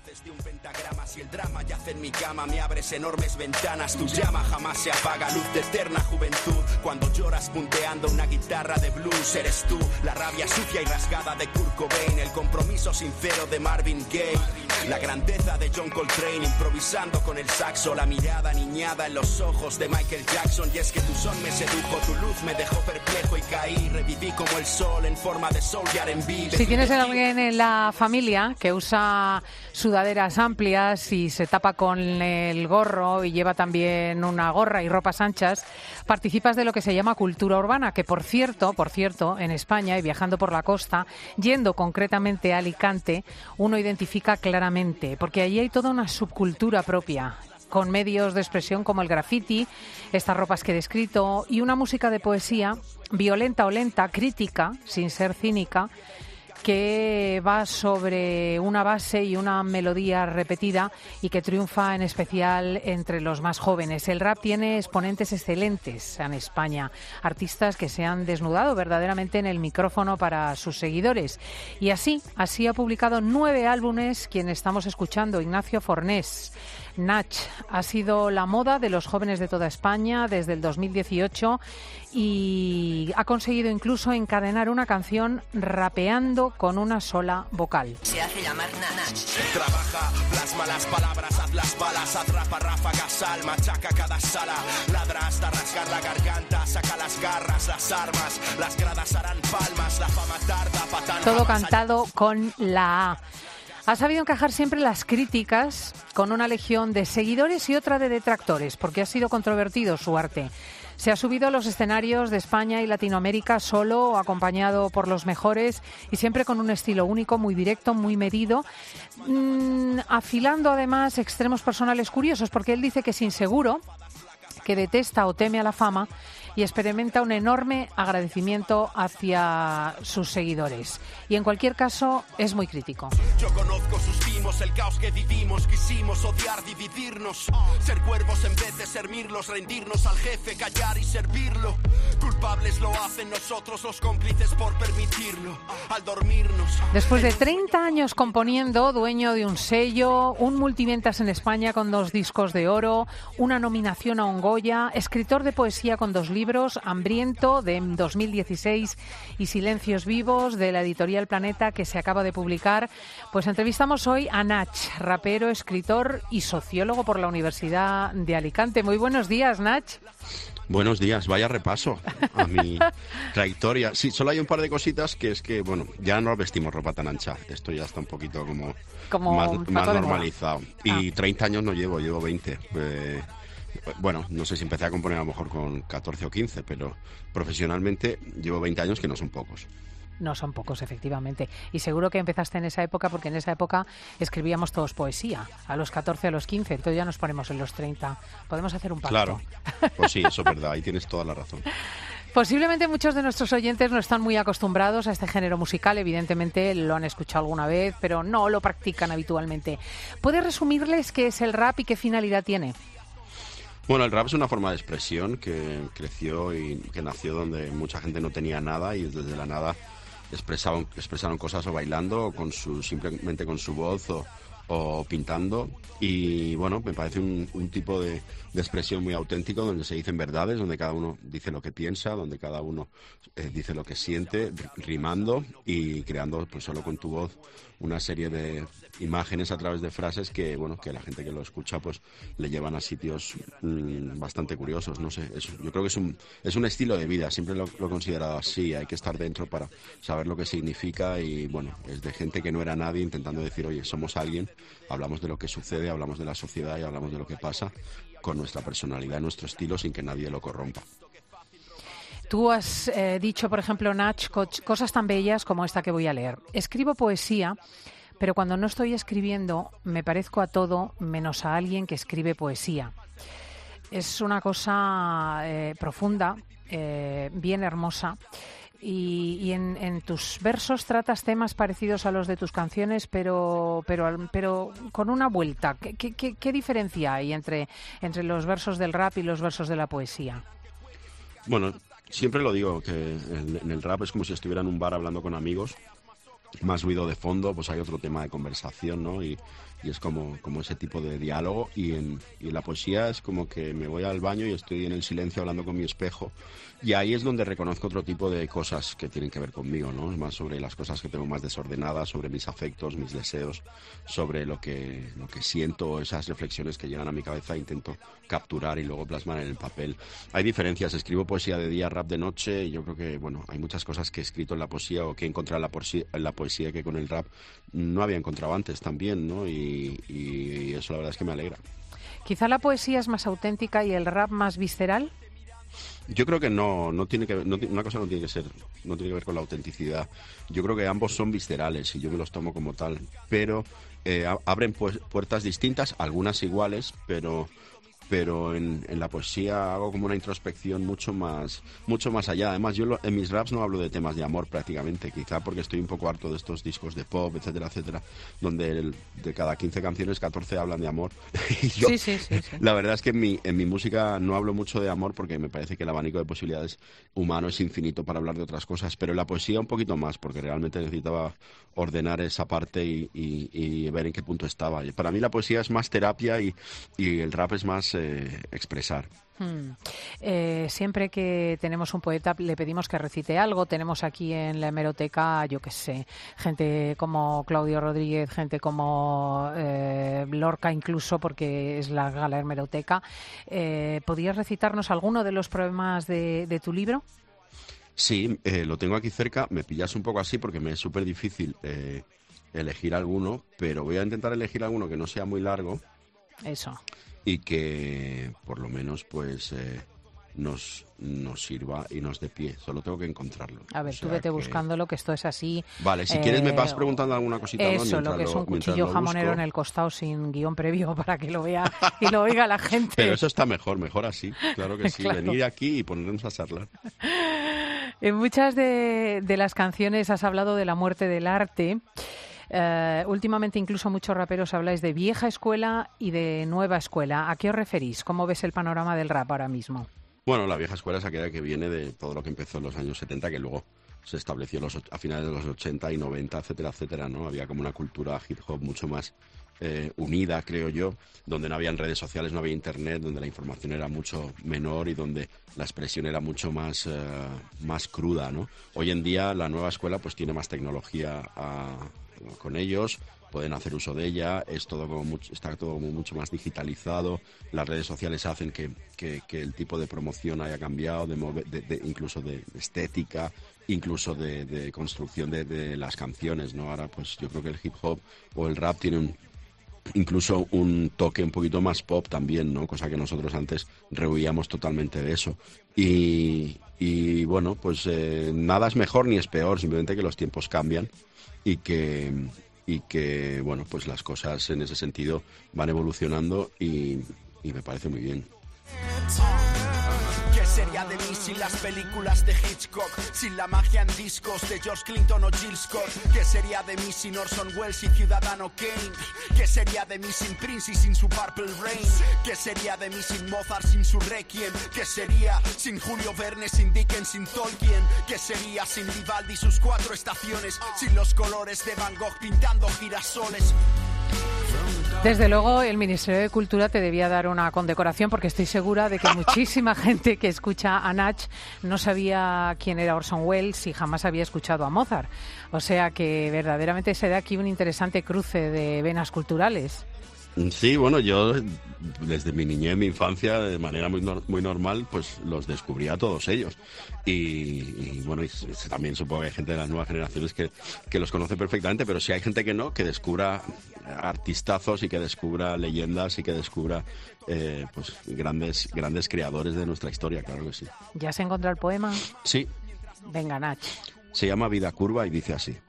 De un pentagrama, si el drama yace en mi cama, me abres enormes ventanas. Tu llama jamás se apaga, luz de eterna juventud. Cuando lloras punteando una guitarra de blues, eres tú. La rabia sucia y rasgada de Kurt Cobain, el compromiso sincero de Marvin Gaye, la grandeza de John Coltrane, improvisando con el saxo, la mirada niñada en los ojos de Michael Jackson. Y es que tu son me sedujo, tu luz me dejó perplejo y caí, reviví como el sol en forma de soul y R&B. Si tienes a alguien en la familia que usa sudaderas amplias y se tapa con el gorro y lleva también una gorra y ropas anchas, participas de lo que se llama cultura urbana, que por cierto, en España y viajando por la costa, yendo concretamente a Alicante, uno identifica claramente, porque allí hay toda una subcultura propia, con medios de expresión como el graffiti, estas ropas que he descrito, y una música de poesía violenta o lenta, crítica, sin ser cínica, que va sobre una base y una melodía repetida y que triunfa en especial entre los más jóvenes. El rap tiene exponentes excelentes en España, artistas que se han desnudado verdaderamente en el micrófono para sus seguidores. Y así ha publicado 9 álbumes quien estamos escuchando, Ignacio Fornés. Nach ha sido la moda de los jóvenes de toda España desde el 2018 y ha conseguido incluso encadenar una canción rapeando con una sola vocal. Se hace llamar Nach. Trabaja, plasma las palabras, haz las balas, atrapa ráfagas, sal, machaca cada sala, ladra hasta rasgar la garganta, saca las garras, las armas, las gradas harán palmas, la fama tarda, patán. Todo cantado con la A. Ha sabido encajar siempre las críticas con una legión de seguidores y otra de detractores, porque ha sido controvertido su arte. Se ha subido a los escenarios de España y Latinoamérica solo o acompañado por los mejores y siempre con un estilo único, muy directo, muy medido, afilando además extremos personales curiosos, porque él dice que es inseguro, que detesta o teme a la fama y experimenta un enorme agradecimiento hacia sus seguidores. Y en cualquier caso, es muy crítico. Yo conozco sus timos, el caos que vivimos, quisimos odiar, dividirnos, ser cuervos en vez de ser mirlos, rendirnos al jefe, callar y servirlo. Culpables lo hacen nosotros, los cómplices por permitirlo, al dormirnos. Después de 30 años componiendo, dueño de un sello, un multiventas en España con 2 discos de oro, una nominación a un Goya, escritor de poesía con 2 libros, Hambriento de 2016 y Silencios vivos de la editorial Planeta que se acaba de publicar, pues entrevistamos hoy a Nach, rapero, escritor y sociólogo por la Universidad de Alicante. Muy buenos días, Nach. Buenos días, vaya repaso a mi trayectoria. Sí, solo hay un par de cositas que es que, bueno, ya no vestimos ropa tan ancha. Esto ya está un poquito como más normalizado. Y 30 años no llevo 20. Bueno, no sé si empecé a componer a lo mejor con 14 o 15, pero profesionalmente llevo 20 años que no son pocos. No son pocos, efectivamente. Y seguro que empezaste en esa época, porque en esa época escribíamos todos poesía, a los 14, a los 15, entonces ya nos ponemos en los 30. Podemos hacer un pacto. Claro, pues sí, eso es verdad, ahí tienes toda la razón. Posiblemente muchos de nuestros oyentes no están muy acostumbrados a este género musical, evidentemente lo han escuchado alguna vez, pero no lo practican habitualmente. ¿Puedes resumirles qué es el rap y qué finalidad tiene? Bueno, el rap es una forma de expresión que creció y que nació donde mucha gente no tenía nada y desde la nada expresaron cosas o bailando o simplemente con su voz o pintando. Y bueno, me parece un tipo de expresión muy auténtico donde se dicen verdades, donde cada uno dice lo que piensa, donde cada uno dice lo que siente, rimando y creando pues solo con tu voz una serie de imágenes a través de frases que, bueno, que la gente que lo escucha pues le llevan a sitios bastante curiosos, no sé. Yo creo que es un estilo de vida, siempre lo he considerado así, hay que estar dentro para saber lo que significa y, bueno, es de gente que no era nadie intentando decir, oye, somos alguien, hablamos de lo que sucede, hablamos de la sociedad y hablamos de lo que pasa con nuestra personalidad, nuestro estilo, sin que nadie lo corrompa. Tú has dicho, por ejemplo, Nach, cosas tan bellas como esta que voy a leer. Escribo poesía, pero cuando no estoy escribiendo me parezco a todo menos a alguien que escribe poesía. Es una cosa profunda, bien hermosa. Y en tus versos tratas temas parecidos a los de tus canciones, pero con una vuelta. ¿Qué diferencia hay entre los versos del rap y los versos de la poesía? Bueno, siempre lo digo, que en el rap es como si estuviera en un bar hablando con amigos más ruido de fondo, pues hay otro tema de conversación, ¿no? Y es como ese tipo de diálogo. Y en la poesía es como que me voy al baño y estoy en el silencio hablando con mi espejo. Y ahí es donde reconozco otro tipo de cosas que tienen que ver conmigo, ¿no? Es más sobre las cosas que tengo más desordenadas, sobre mis afectos, mis deseos, sobre lo que siento, esas reflexiones que llegan a mi cabeza intento capturar y luego plasmar en el papel. Hay diferencias, escribo poesía de día, rap de noche, y yo creo que, bueno, hay muchas cosas que he escrito en la poesía o que he encontrado en la poesía que con el rap no había encontrado antes también, ¿no? Y eso la verdad es que me alegra. Quizá la poesía es más auténtica y el rap más visceral. Yo creo que no tiene que ver, una cosa no tiene que ver con la autenticidad. Yo creo que ambos son viscerales y yo me los tomo como tal, pero abren puertas distintas, algunas iguales, pero en la poesía hago como una introspección mucho más allá. Además, yo en mis raps no hablo de temas de amor prácticamente, quizá porque estoy un poco harto de estos discos de pop, etcétera, etcétera, donde de cada 15 canciones, 14 hablan de amor. Y yo, sí. La verdad es que en mi música no hablo mucho de amor porque me parece que el abanico de posibilidades humano es infinito para hablar de otras cosas, pero en la poesía un poquito más, porque realmente necesitaba ordenar esa parte y ver en qué punto estaba. Y para mí la poesía es más terapia y el rap es más expresar. Siempre que tenemos un poeta le pedimos que recite algo. Tenemos aquí en la hemeroteca, yo qué sé, gente como Claudio Rodríguez, gente como Lorca incluso, porque es la gala hemeroteca. ¿Podrías recitarnos alguno de los poemas de tu libro? Sí, lo tengo aquí cerca. Me pillas un poco así porque me es súper difícil elegir alguno, pero voy a intentar elegir alguno que no sea muy largo. Eso. Y que por lo menos pues nos sirva y nos dé pie. Solo tengo que encontrarlo. A ver, tú vete buscándolo, que esto es así. Vale, si quieres me vas preguntando alguna cosita. Eso, ¿no? Lo que es un cuchillo jamonero en el costado sin guión previo para que lo vea y lo oiga la gente. Pero eso está mejor así, claro que sí. Claro. Venir aquí y ponernos a charlar. En muchas de las canciones has hablado de la muerte del arte. Últimamente incluso muchos raperos habláis de vieja escuela y de nueva escuela. ¿A qué os referís? ¿Cómo ves el panorama del rap ahora mismo? Bueno, la vieja escuela es aquella que viene de todo lo que empezó en los años 70, que luego se estableció a finales de los 80 y 90, etcétera, etcétera, ¿no? Había como una cultura hip hop mucho más unida, creo yo, donde no habían redes sociales, no había internet, donde la información era mucho menor y donde la expresión era mucho más cruda, ¿no? Hoy en día la nueva escuela pues tiene más tecnología con ellos, pueden hacer uso de ella, está todo como mucho más digitalizado, las redes sociales hacen que el tipo de promoción haya cambiado, incluso de estética, incluso de construcción de las canciones, ¿no? Ahora pues yo creo que el hip hop o el rap tiene incluso un toque un poquito más pop también, ¿no? Cosa que nosotros antes rehuíamos totalmente de eso. Y bueno, pues nada es mejor ni es peor, simplemente que los tiempos cambian y que bueno, pues las cosas en ese sentido van evolucionando y me parece muy bien. ¿Qué sería de mí sin las películas de Hitchcock? Sin la magia en discos de George Clinton o Jill Scott. ¿Qué sería de mí sin Orson Welles y Ciudadano Kane? ¿Qué sería de mí sin Prince y sin su Purple Rain? ¿Qué sería de mí sin Mozart, sin su Requiem? ¿Qué sería sin Julio Verne, sin Dickens, sin Tolkien? ¿Qué sería sin Vivaldi y sus 4 estaciones? Sin los colores de Van Gogh pintando girasoles. Desde luego el Ministerio de Cultura te debía dar una condecoración, porque estoy segura de que muchísima gente que escucha a Nach no sabía quién era Orson Welles y jamás había escuchado a Mozart. O sea que verdaderamente se da aquí un interesante cruce de venas culturales. Sí, bueno, yo desde mi niñez, mi infancia, de manera muy normal, pues los descubrí a todos ellos. Y bueno, y también supongo que hay gente de las nuevas generaciones que los conoce perfectamente, pero si hay gente que no, que descubra artistazos y que descubra leyendas y que descubra pues grandes creadores de nuestra historia, claro que sí. ¿Ya se encontró el poema? Sí. Venga, Nach. Se llama Vida Curva y dice así.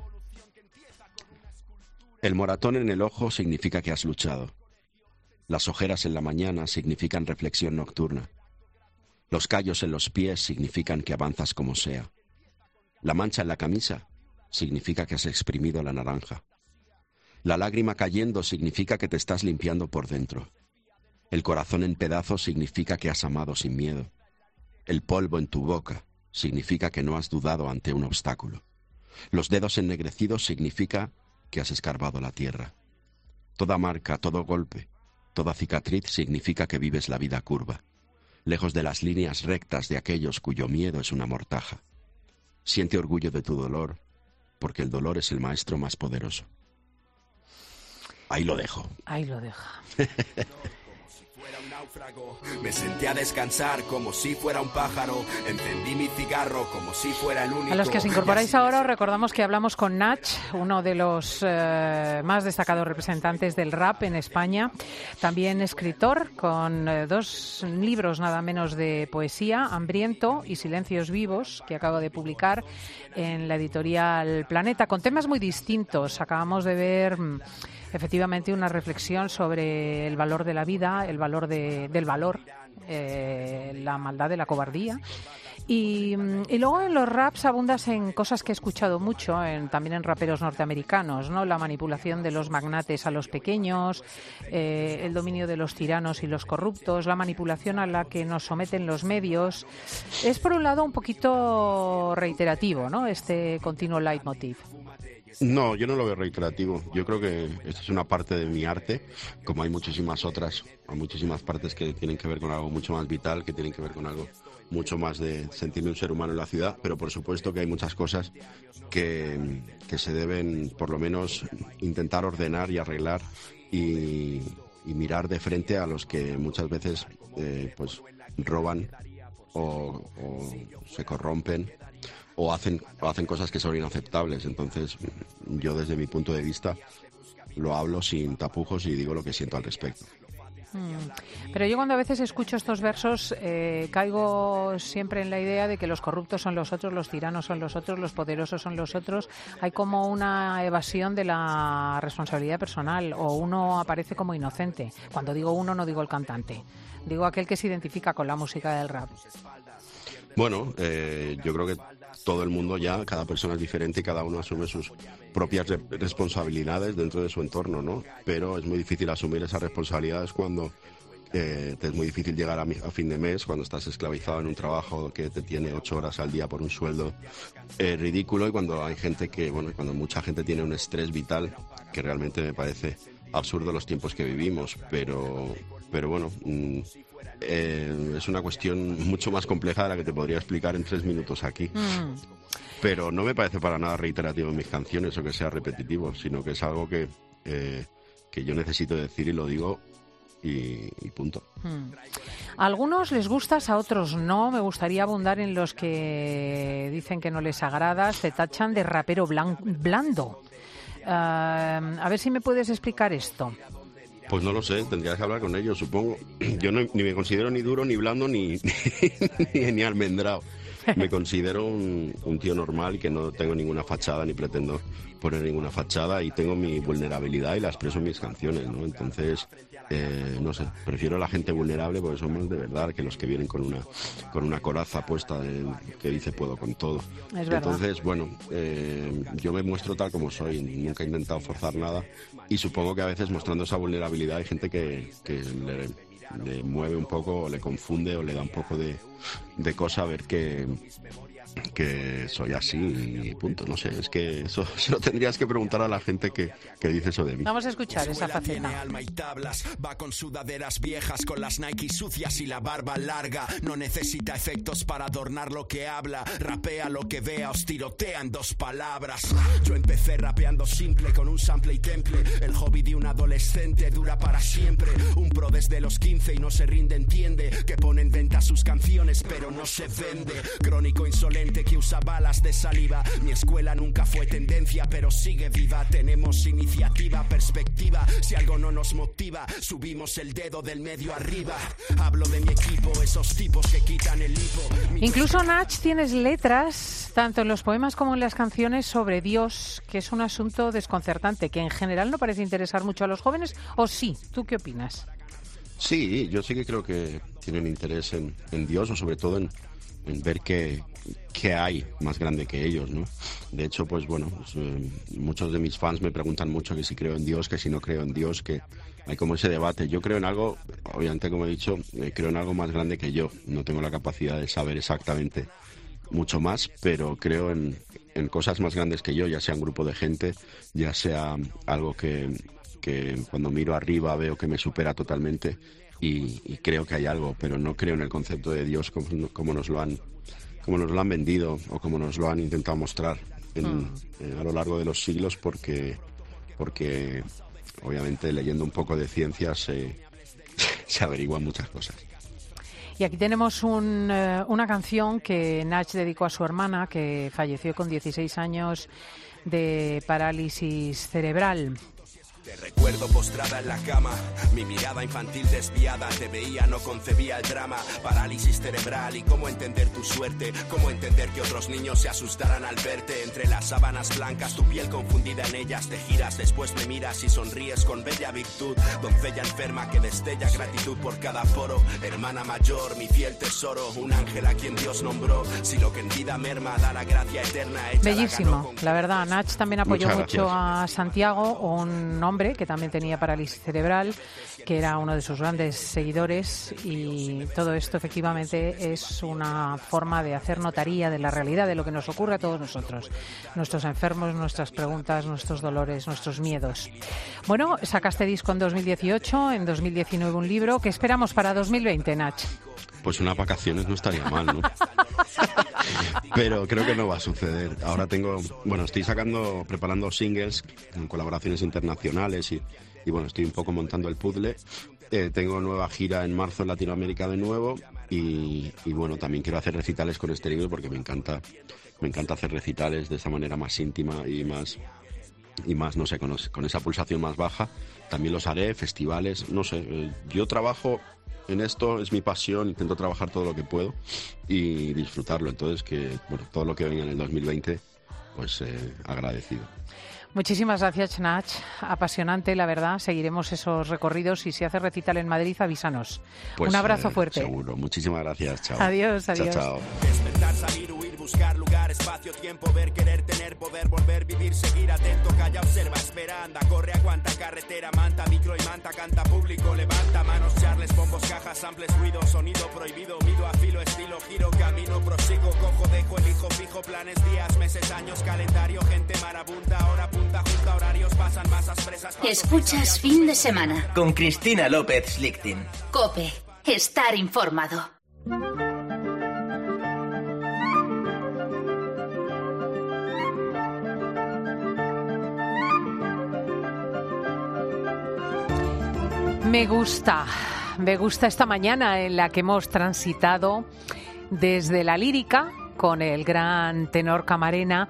El moratón en el ojo significa que has luchado. Las ojeras en la mañana significan reflexión nocturna. Los callos en los pies significan que avanzas como sea. La mancha en la camisa significa que has exprimido la naranja. La lágrima cayendo significa que te estás limpiando por dentro. El corazón en pedazos significa que has amado sin miedo. El polvo en tu boca significa que no has dudado ante un obstáculo. Los dedos ennegrecidos significa que has escarbado la tierra. Toda marca, todo golpe, toda cicatriz significa que vives la vida curva, lejos de las líneas rectas de aquellos cuyo miedo es una mortaja. Siente orgullo de tu dolor, porque el dolor es el maestro más poderoso. Ahí lo dejo. Ahí lo deja. Me senté a descansar como si fuera un pájaro. Encendí mi cigarro como si fuera el único. A los que os incorporáis ahora, os recordamos que hablamos con Nach, uno de los más destacados representantes del rap en España. También escritor, con 2 libros nada menos de poesía, Hambriento y Silencios Vivos, que acabo de publicar en la editorial Planeta, con temas muy distintos. Acabamos de ver efectivamente una reflexión sobre el valor de la vida, el valor del valor, la maldad de la cobardía. Y luego en los raps abundas en cosas que he escuchado mucho, también en raperos norteamericanos, ¿no? La manipulación de los magnates a los pequeños, el dominio de los tiranos y los corruptos, la manipulación a la que nos someten los medios. Es por un lado un poquito reiterativo, ¿no? Este continuo leitmotiv. No, yo no lo veo reiterativo. Yo creo que esto es una parte de mi arte, como hay muchísimas otras, hay muchísimas partes que tienen que ver con algo mucho más vital, que tienen que ver con algo mucho más de sentirme un ser humano en la ciudad, pero por supuesto que hay muchas cosas que se deben, por lo menos, intentar ordenar y arreglar y mirar de frente a los que muchas veces pues roban o se corrompen o hacen cosas que son inaceptables. Entonces, yo desde mi punto de vista lo hablo sin tapujos y digo lo que siento al respecto. Pero yo cuando a veces escucho estos versos caigo siempre en la idea de que los corruptos son los otros, los tiranos son los otros, los poderosos son los otros. Hay como una evasión de la responsabilidad personal, o uno aparece como inocente. Cuando digo uno no digo el cantante, digo aquel que se identifica con la música del rap. Bueno, yo creo que todo el mundo ya, cada persona es diferente y cada uno asume sus propias responsabilidades dentro de su entorno, ¿no? Pero es muy difícil asumir esas responsabilidades cuando te es muy difícil llegar a fin de mes, cuando estás esclavizado en un trabajo que te tiene 8 horas al día por un sueldo ridículo, y cuando hay gente cuando mucha gente tiene un estrés vital que realmente me parece absurdo los tiempos que vivimos, pero bueno, es una cuestión mucho más compleja de la que te podría explicar en 3 minutos aquí. Pero no me parece para nada reiterativo en mis canciones o que sea repetitivo, sino que es algo que yo necesito decir y lo digo y punto. A algunos les gustas, a otros no. Me gustaría abundar en los que dicen que no les agradas, te tachan de rapero blando. A ver si me puedes explicar esto. Pues no lo sé, tendrías que hablar con ellos, supongo. Yo ni me considero ni duro, ni blando, ni almendrado. Me considero un tío normal y que no tengo ninguna fachada, ni pretendo poner ninguna fachada, y tengo mi vulnerabilidad y la expreso en mis canciones, ¿no? Entonces, no sé, prefiero a la gente vulnerable porque son más de verdad que los que vienen con una coraza puesta que dice puedo con todo. Entonces, bueno, yo me muestro tal como soy, nunca he intentado forzar nada, y supongo que a veces mostrando esa vulnerabilidad hay gente que le mueve un poco, o le confunde, o le da un poco de cosa ver que soy así y punto. No sé, es que eso se lo tendrías que preguntar a la gente que dice eso de mí. Vamos a escuchar esa faceta. Alma y tablas, va con sudaderas viejas, con las Nike sucias y la barba larga. No necesita efectos para adornar lo que habla. Rapea lo que vea, os tirotea en 2 palabras. Yo empecé rapeando simple, con un sample y temple. El hobby de un adolescente dura para siempre. Un pro desde los 15 y no se rinde, entiende que pone en venta sus canciones pero no se vende. Crónico insolente que usa balas de saliva. Mi escuela nunca fue tendencia pero sigue viva. Tenemos iniciativa, perspectiva. Si algo no nos motiva, subimos el dedo del medio arriba. Hablo de mi equipo, esos tipos que quitan el hipo. Incluso, Nach, tienes letras, tanto en los poemas como en las canciones, sobre Dios, que es un asunto desconcertante, que en general no parece interesar mucho a los jóvenes, ¿o sí? ¿Tú qué opinas? Sí, yo sí que creo que tienen interés en Dios, o sobre todo en ver qué hay más grande que ellos, ¿no? De hecho, pues bueno, muchos de mis fans me preguntan mucho que si creo en Dios, que si no creo en Dios, que hay como ese debate. Yo creo en algo, obviamente, como he dicho, creo en algo más grande que yo. No tengo la capacidad de saber exactamente mucho más, pero creo en cosas más grandes que yo, ya sea un grupo de gente, ya sea algo que cuando miro arriba veo que me supera totalmente y creo que hay algo, pero no creo en el concepto de Dios como nos lo han vendido o como nos lo han intentado mostrar a lo largo de los siglos, porque obviamente leyendo un poco de ciencia se averiguan muchas cosas. Y aquí tenemos una canción que Nach dedicó a su hermana, que falleció con 16 años de parálisis cerebral. Te recuerdo postrada en la cama, mi mirada infantil desviada, te veía, no concebía el drama, parálisis cerebral y cómo entender tu suerte, cómo entender que otros niños se asustaran al verte, entre las sábanas blancas, tu piel confundida en ellas, te giras, después me miras y sonríes con bella virtud, doncella enferma que destella gratitud por cada poro, hermana mayor, mi fiel tesoro, un ángel a quien Dios nombró, si lo que en vida merma da la gracia eterna. Bellísimo, la verdad. Nach también apoyó mucho a Santiago, un hombre que también tenía parálisis cerebral, que era uno de sus grandes seguidores, y todo esto efectivamente es una forma de hacer notaría de la realidad, de lo que nos ocurre a todos nosotros, nuestros enfermos, nuestras preguntas, nuestros dolores, nuestros miedos. Bueno, sacaste disco en 2018, en 2019 un libro. ¿Qué esperamos para 2020, Nach? Pues unas vacaciones no estaría mal, ¿no? Pero creo que no va a suceder. Ahora estoy preparando singles en colaboraciones internacionales y bueno, estoy un poco montando el puzzle. Tengo nueva gira en marzo en Latinoamérica de nuevo y bueno, también quiero hacer recitales con este libro porque me encanta hacer recitales de esa manera más íntima y más, no sé, con esa pulsación más baja. También los haré, festivales, no sé, yo trabajo en esto, es mi pasión, intento trabajar todo lo que puedo y disfrutarlo. Entonces, todo lo que venga en el 2020, pues agradecido. Muchísimas gracias, Nach. Apasionante, la verdad. Seguiremos esos recorridos y si hace recital en Madrid, avísanos. Pues, un abrazo fuerte. Seguro. Muchísimas gracias. Chao. Adiós. Chao, chao. Despertar, salir, huir, buscar lugar, espacio, tiempo, ver, querer, tener, poder, volver, vivir, seguir atento, calla, observa, espera, anda, corre, aguanta, carretera, manta, micro y manta, canta, público, levanta, manos, charles, bombos, cajas, samples, ruido, sonido prohibido, mido, afilo, estilo, giro, camino, prosigo, cojo, dejo, elijo, fijo, planes, días, meses, años, calendario, gente marabunta, hora punta, junta, horarios, pasan masas, presas. Escuchas Fin de Semana con Cristina López Schlichting. COPE. Estar informado. Me gusta esta mañana en la que hemos transitado desde la lírica con el gran tenor Camarena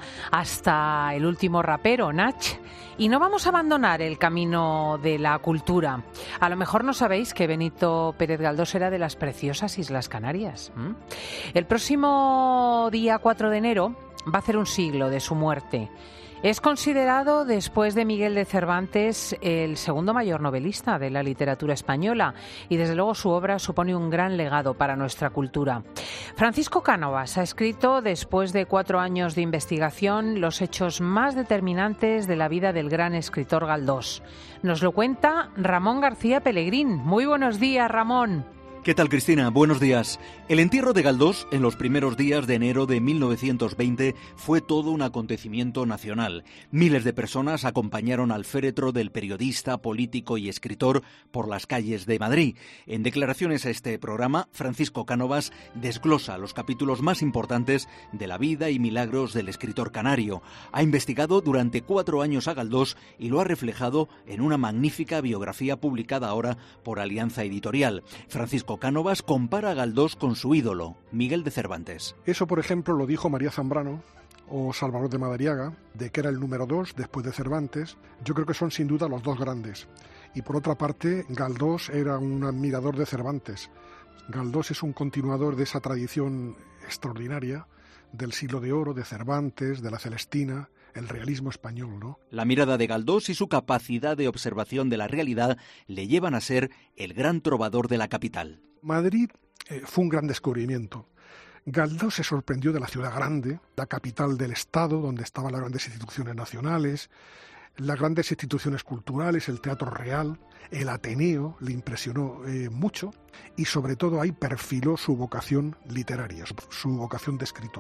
hasta el último rapero, Nach. Y no vamos a abandonar el camino de la cultura. A lo mejor no sabéis que Benito Pérez Galdós era de las preciosas Islas Canarias. El próximo día 4 de enero va a hacer un siglo de su muerte. Es considerado, después de Miguel de Cervantes, el segundo mayor novelista de la literatura española y desde luego su obra supone un gran legado para nuestra cultura. Francisco Cánovas ha escrito, después de 4 años de investigación, los hechos más determinantes de la vida del gran escritor Galdós. Nos lo cuenta Ramón García Pellegrín. Muy buenos días, Ramón. ¿Qué tal, Cristina? Buenos días. El entierro de Galdós en los primeros días de enero de 1920 fue todo un acontecimiento nacional. Miles de personas acompañaron al féretro del periodista, político y escritor por las calles de Madrid. En declaraciones a este programa, Francisco Cánovas desglosa los capítulos más importantes de la vida y milagros del escritor canario. Ha investigado durante 4 años a Galdós y lo ha reflejado en una magnífica biografía publicada ahora por Alianza Editorial. Francisco Cánovas compara a Galdós con su ídolo, Miguel de Cervantes. Eso, por ejemplo, lo dijo María Zambrano o Salvador de Madariaga, de que era el número 2 después de Cervantes. Yo creo que son sin duda los dos grandes. Y por otra parte, Galdós era un admirador de Cervantes. Galdós es un continuador de esa tradición extraordinaria del siglo de oro, de Cervantes, de la Celestina, el realismo español, ¿no? La mirada de Galdós y su capacidad de observación de la realidad le llevan a ser el gran trovador de la capital. Madrid fue un gran descubrimiento. Galdós se sorprendió de la ciudad grande, la capital del Estado, donde estaban las grandes instituciones nacionales, las grandes instituciones culturales, el Teatro Real, el Ateneo, le impresionó mucho y sobre todo ahí perfiló su vocación literaria, su vocación de escritor.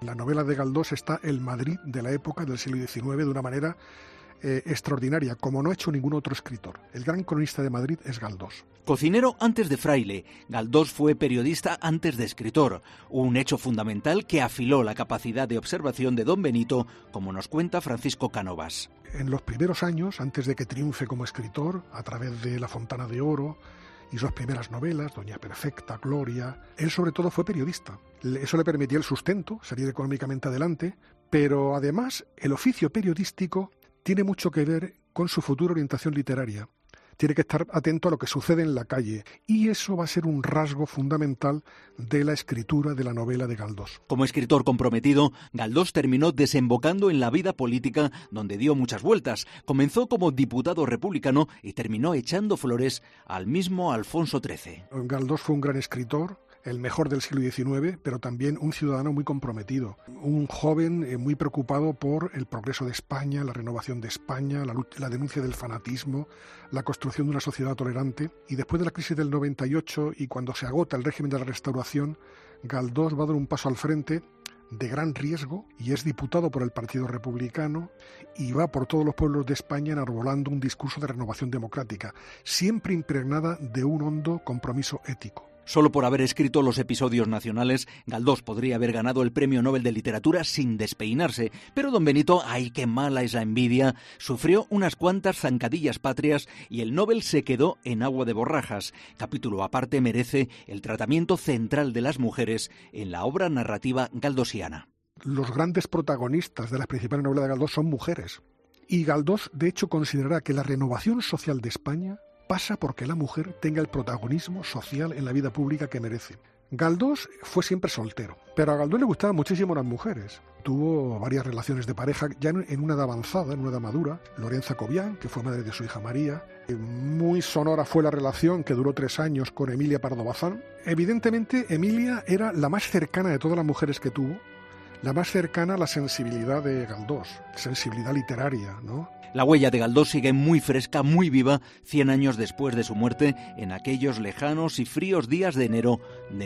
En la novela de Galdós está el Madrid de la época del siglo XIX de una manera extraordinaria, como no ha hecho ningún otro escritor. El gran cronista de Madrid es Galdós. Cocinero antes de fraile, Galdós fue periodista antes de escritor, un hecho fundamental que afiló la capacidad de observación de don Benito, como nos cuenta Francisco Cánovas. En los primeros años, antes de que triunfe como escritor, a través de La Fontana de Oro y sus primeras novelas, Doña Perfecta, Gloria, él sobre todo fue periodista. Eso le permitía el sustento, salir económicamente adelante, pero además el oficio periodístico tiene mucho que ver con su futura orientación literaria. Tiene que estar atento a lo que sucede en la calle, y eso va a ser un rasgo fundamental de la escritura de la novela de Galdós. Como escritor comprometido, Galdós terminó desembocando en la vida política, donde dio muchas vueltas. Comenzó como diputado republicano y terminó echando flores al mismo Alfonso XIII. Galdós fue un gran escritor, el mejor del siglo XIX, pero también un ciudadano muy comprometido, un joven muy preocupado por el progreso de España, la renovación de España, la denuncia del fanatismo, la construcción de una sociedad tolerante. Y después de la crisis del 98 y cuando se agota el régimen de la Restauración, Galdós va a dar un paso al frente de gran riesgo y es diputado por el Partido Republicano y va por todos los pueblos de España enarbolando un discurso de renovación democrática, siempre impregnada de un hondo compromiso ético. Solo por haber escrito los episodios nacionales, Galdós podría haber ganado el Premio Nobel de Literatura sin despeinarse, pero don Benito, ¡ay qué mala es la envidia!, sufrió unas cuantas zancadillas patrias y el Nobel se quedó en agua de borrajas. Capítulo aparte merece el tratamiento central de las mujeres en la obra narrativa galdosiana. Los grandes protagonistas de las principales novelas de Galdós son mujeres, y Galdós de hecho considerará que la renovación social de España pasa porque la mujer tenga el protagonismo social en la vida pública que merece. Galdós fue siempre soltero, pero a Galdós le gustaban muchísimo las mujeres. Tuvo varias relaciones de pareja, ya en una edad avanzada, en una edad madura. Lorenza Cobián, que fue madre de su hija María. Muy sonora fue la relación, que duró 3 años, con Emilia Pardo Bazán. Evidentemente, Emilia era la más cercana de todas las mujeres que tuvo, la más cercana a la sensibilidad de Galdós, sensibilidad literaria, ¿no? La huella de Galdós sigue muy fresca, muy viva, 100 años después de su muerte, en aquellos lejanos y fríos días de enero de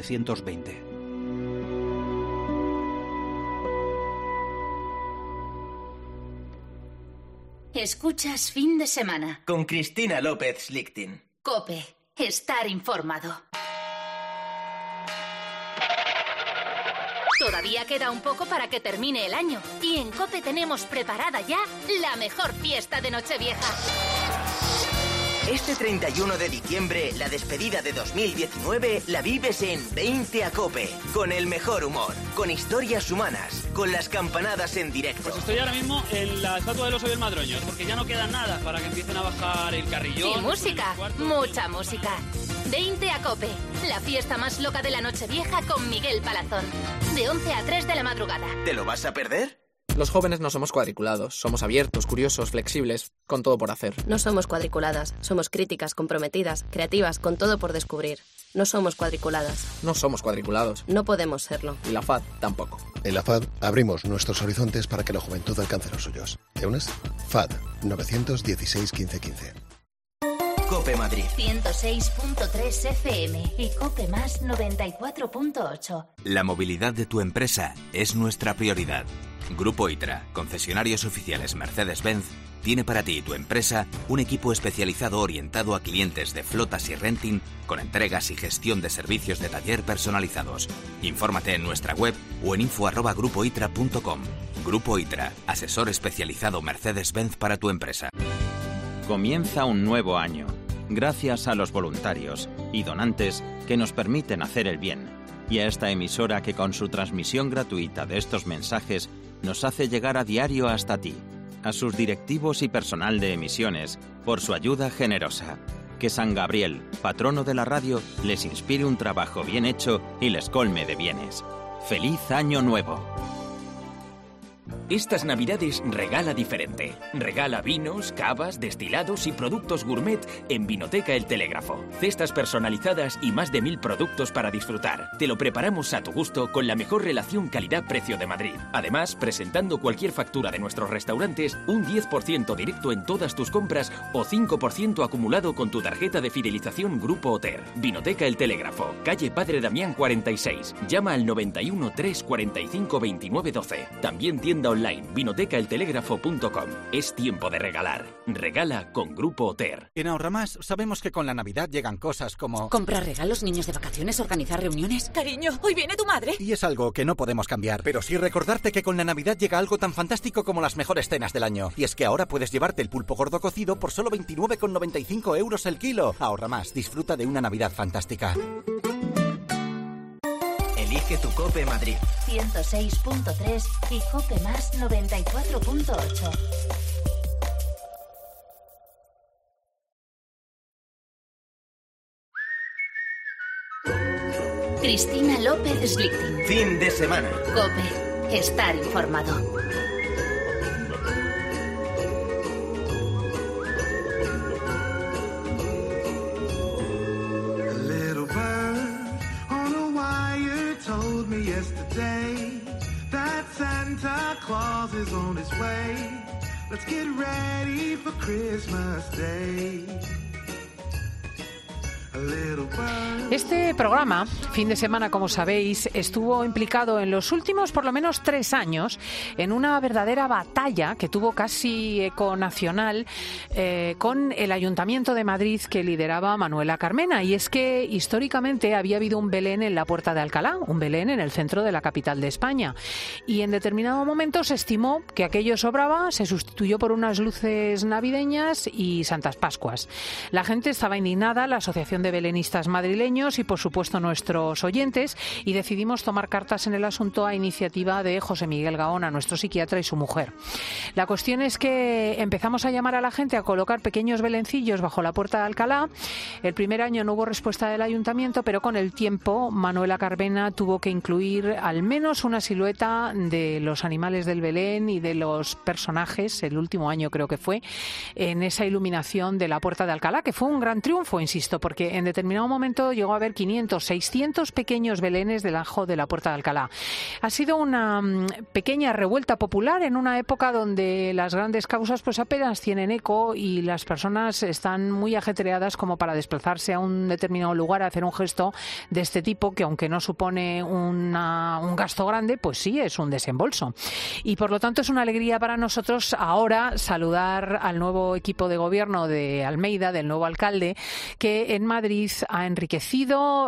1920. Escuchas Fin de Semana. Con Cristina López Slichting. COPE. Estar informado. Todavía queda un poco para que termine el año y en COPE tenemos preparada ya la mejor fiesta de Nochevieja. Este 31 de diciembre, la despedida de 2019 la vives en 20 a COPE, con el mejor humor, con historias humanas, con las campanadas en directo. Pues estoy ahora mismo en la estatua del oso y el madroño, porque ya no queda nada para que empiecen a bajar el carrillón. Y música, mucha música. 20 a COPE, la fiesta más loca de la Nochevieja con Miguel Palazón. De 11 a 3 de la madrugada. ¿Te lo vas a perder? Los jóvenes no somos cuadriculados, somos abiertos, curiosos, flexibles, con todo por hacer. No somos cuadriculadas, somos críticas, comprometidas, creativas, con todo por descubrir. No somos cuadriculadas. No somos cuadriculados. No podemos serlo. Y la FAD tampoco. En la FAD abrimos nuestros horizontes para que la juventud alcance los suyos. ¿Te unes? FAD 916 1515. COPE Madrid 106.3 FM y COPE Más 94.8. La movilidad de tu empresa es nuestra prioridad. Grupo ITRA, concesionarios oficiales Mercedes-Benz, tiene para ti y tu empresa un equipo especializado orientado a clientes de flotas y renting con entregas y gestión de servicios de taller personalizados. Infórmate en nuestra web o en info@grupoitra.com. Grupo ITRA, asesor especializado Mercedes-Benz para tu empresa. Comienza un nuevo año, gracias a los voluntarios y donantes que nos permiten hacer el bien, y a esta emisora que con su transmisión gratuita de estos mensajes nos hace llegar a diario hasta ti, a sus directivos y personal de emisiones, por su ayuda generosa. Que San Gabriel, patrono de la radio, les inspire un trabajo bien hecho y les colme de bienes. ¡Feliz Año Nuevo! Estas Navidades regala diferente. Regala vinos, cavas, destilados y productos gourmet en Vinoteca El Telégrafo. Cestas personalizadas y más de 1000 productos para disfrutar. Te lo preparamos a tu gusto con la mejor relación calidad-precio de Madrid. Además, presentando cualquier factura de nuestros restaurantes, un 10% directo en todas tus compras o 5% acumulado con tu tarjeta de fidelización Grupo Oter. Vinoteca El Telégrafo, calle Padre Damián 46. Llama al 91 345 29 12. También tienda online vinotecaeltelégrafo.com. Es tiempo de regalar. Regala con Grupo Oter. En Ahorramás sabemos que con la Navidad llegan cosas como... comprar regalos, niños de vacaciones, organizar reuniones. Cariño, hoy viene tu madre. Y es algo que no podemos cambiar. Pero sí recordarte que con la Navidad llega algo tan fantástico como las mejores cenas del año. Y es que ahora puedes llevarte el pulpo gordo cocido por solo 29,95 euros el kilo. Ahorramás, disfruta de una Navidad fantástica. Elige tu COPE Madrid. 106.3 y COPE Más 94.8. Cristina López Slichting. Fin de semana. COPE. Estar informado. Yesterday, that Santa Claus is on his way. Let's get ready for Christmas Day. Este programa, Fin de Semana, como sabéis, estuvo implicado en los últimos por lo menos 3 años en una verdadera batalla que tuvo casi eco nacional con el Ayuntamiento de Madrid que lideraba Manuela Carmena. Y es que históricamente había habido un Belén en la Puerta de Alcalá, un Belén en el centro de la capital de España. Y en determinado momento se estimó que aquello sobraba, se sustituyó por unas luces navideñas y Santas Pascuas. La gente estaba indignada, la Asociación de Belenistas madrileños y, por supuesto, nuestros oyentes, y decidimos tomar cartas en el asunto a iniciativa de José Miguel Gaona, nuestro psiquiatra, y su mujer. La cuestión es que empezamos a llamar a la gente a colocar pequeños belencillos bajo la Puerta de Alcalá. El primer año no hubo respuesta del ayuntamiento, pero con el tiempo Manuela Carmena tuvo que incluir al menos una silueta de los animales del Belén y de los personajes, el último año creo que fue, en esa iluminación de la Puerta de Alcalá, que fue un gran triunfo, insisto, porque en determinado momento llegó a haber 500, 600 pequeños belenes debajo de la Puerta de Alcalá. Ha sido una pequeña revuelta popular en una época donde las grandes causas pues apenas tienen eco y las personas están muy ajetreadas como para desplazarse a un determinado lugar a hacer un gesto de este tipo, que aunque no supone un gasto grande, pues sí es un desembolso. Y por lo tanto es una alegría para nosotros ahora saludar al nuevo equipo de gobierno de Almeida, del nuevo alcalde, que en Madrid ha enriquecido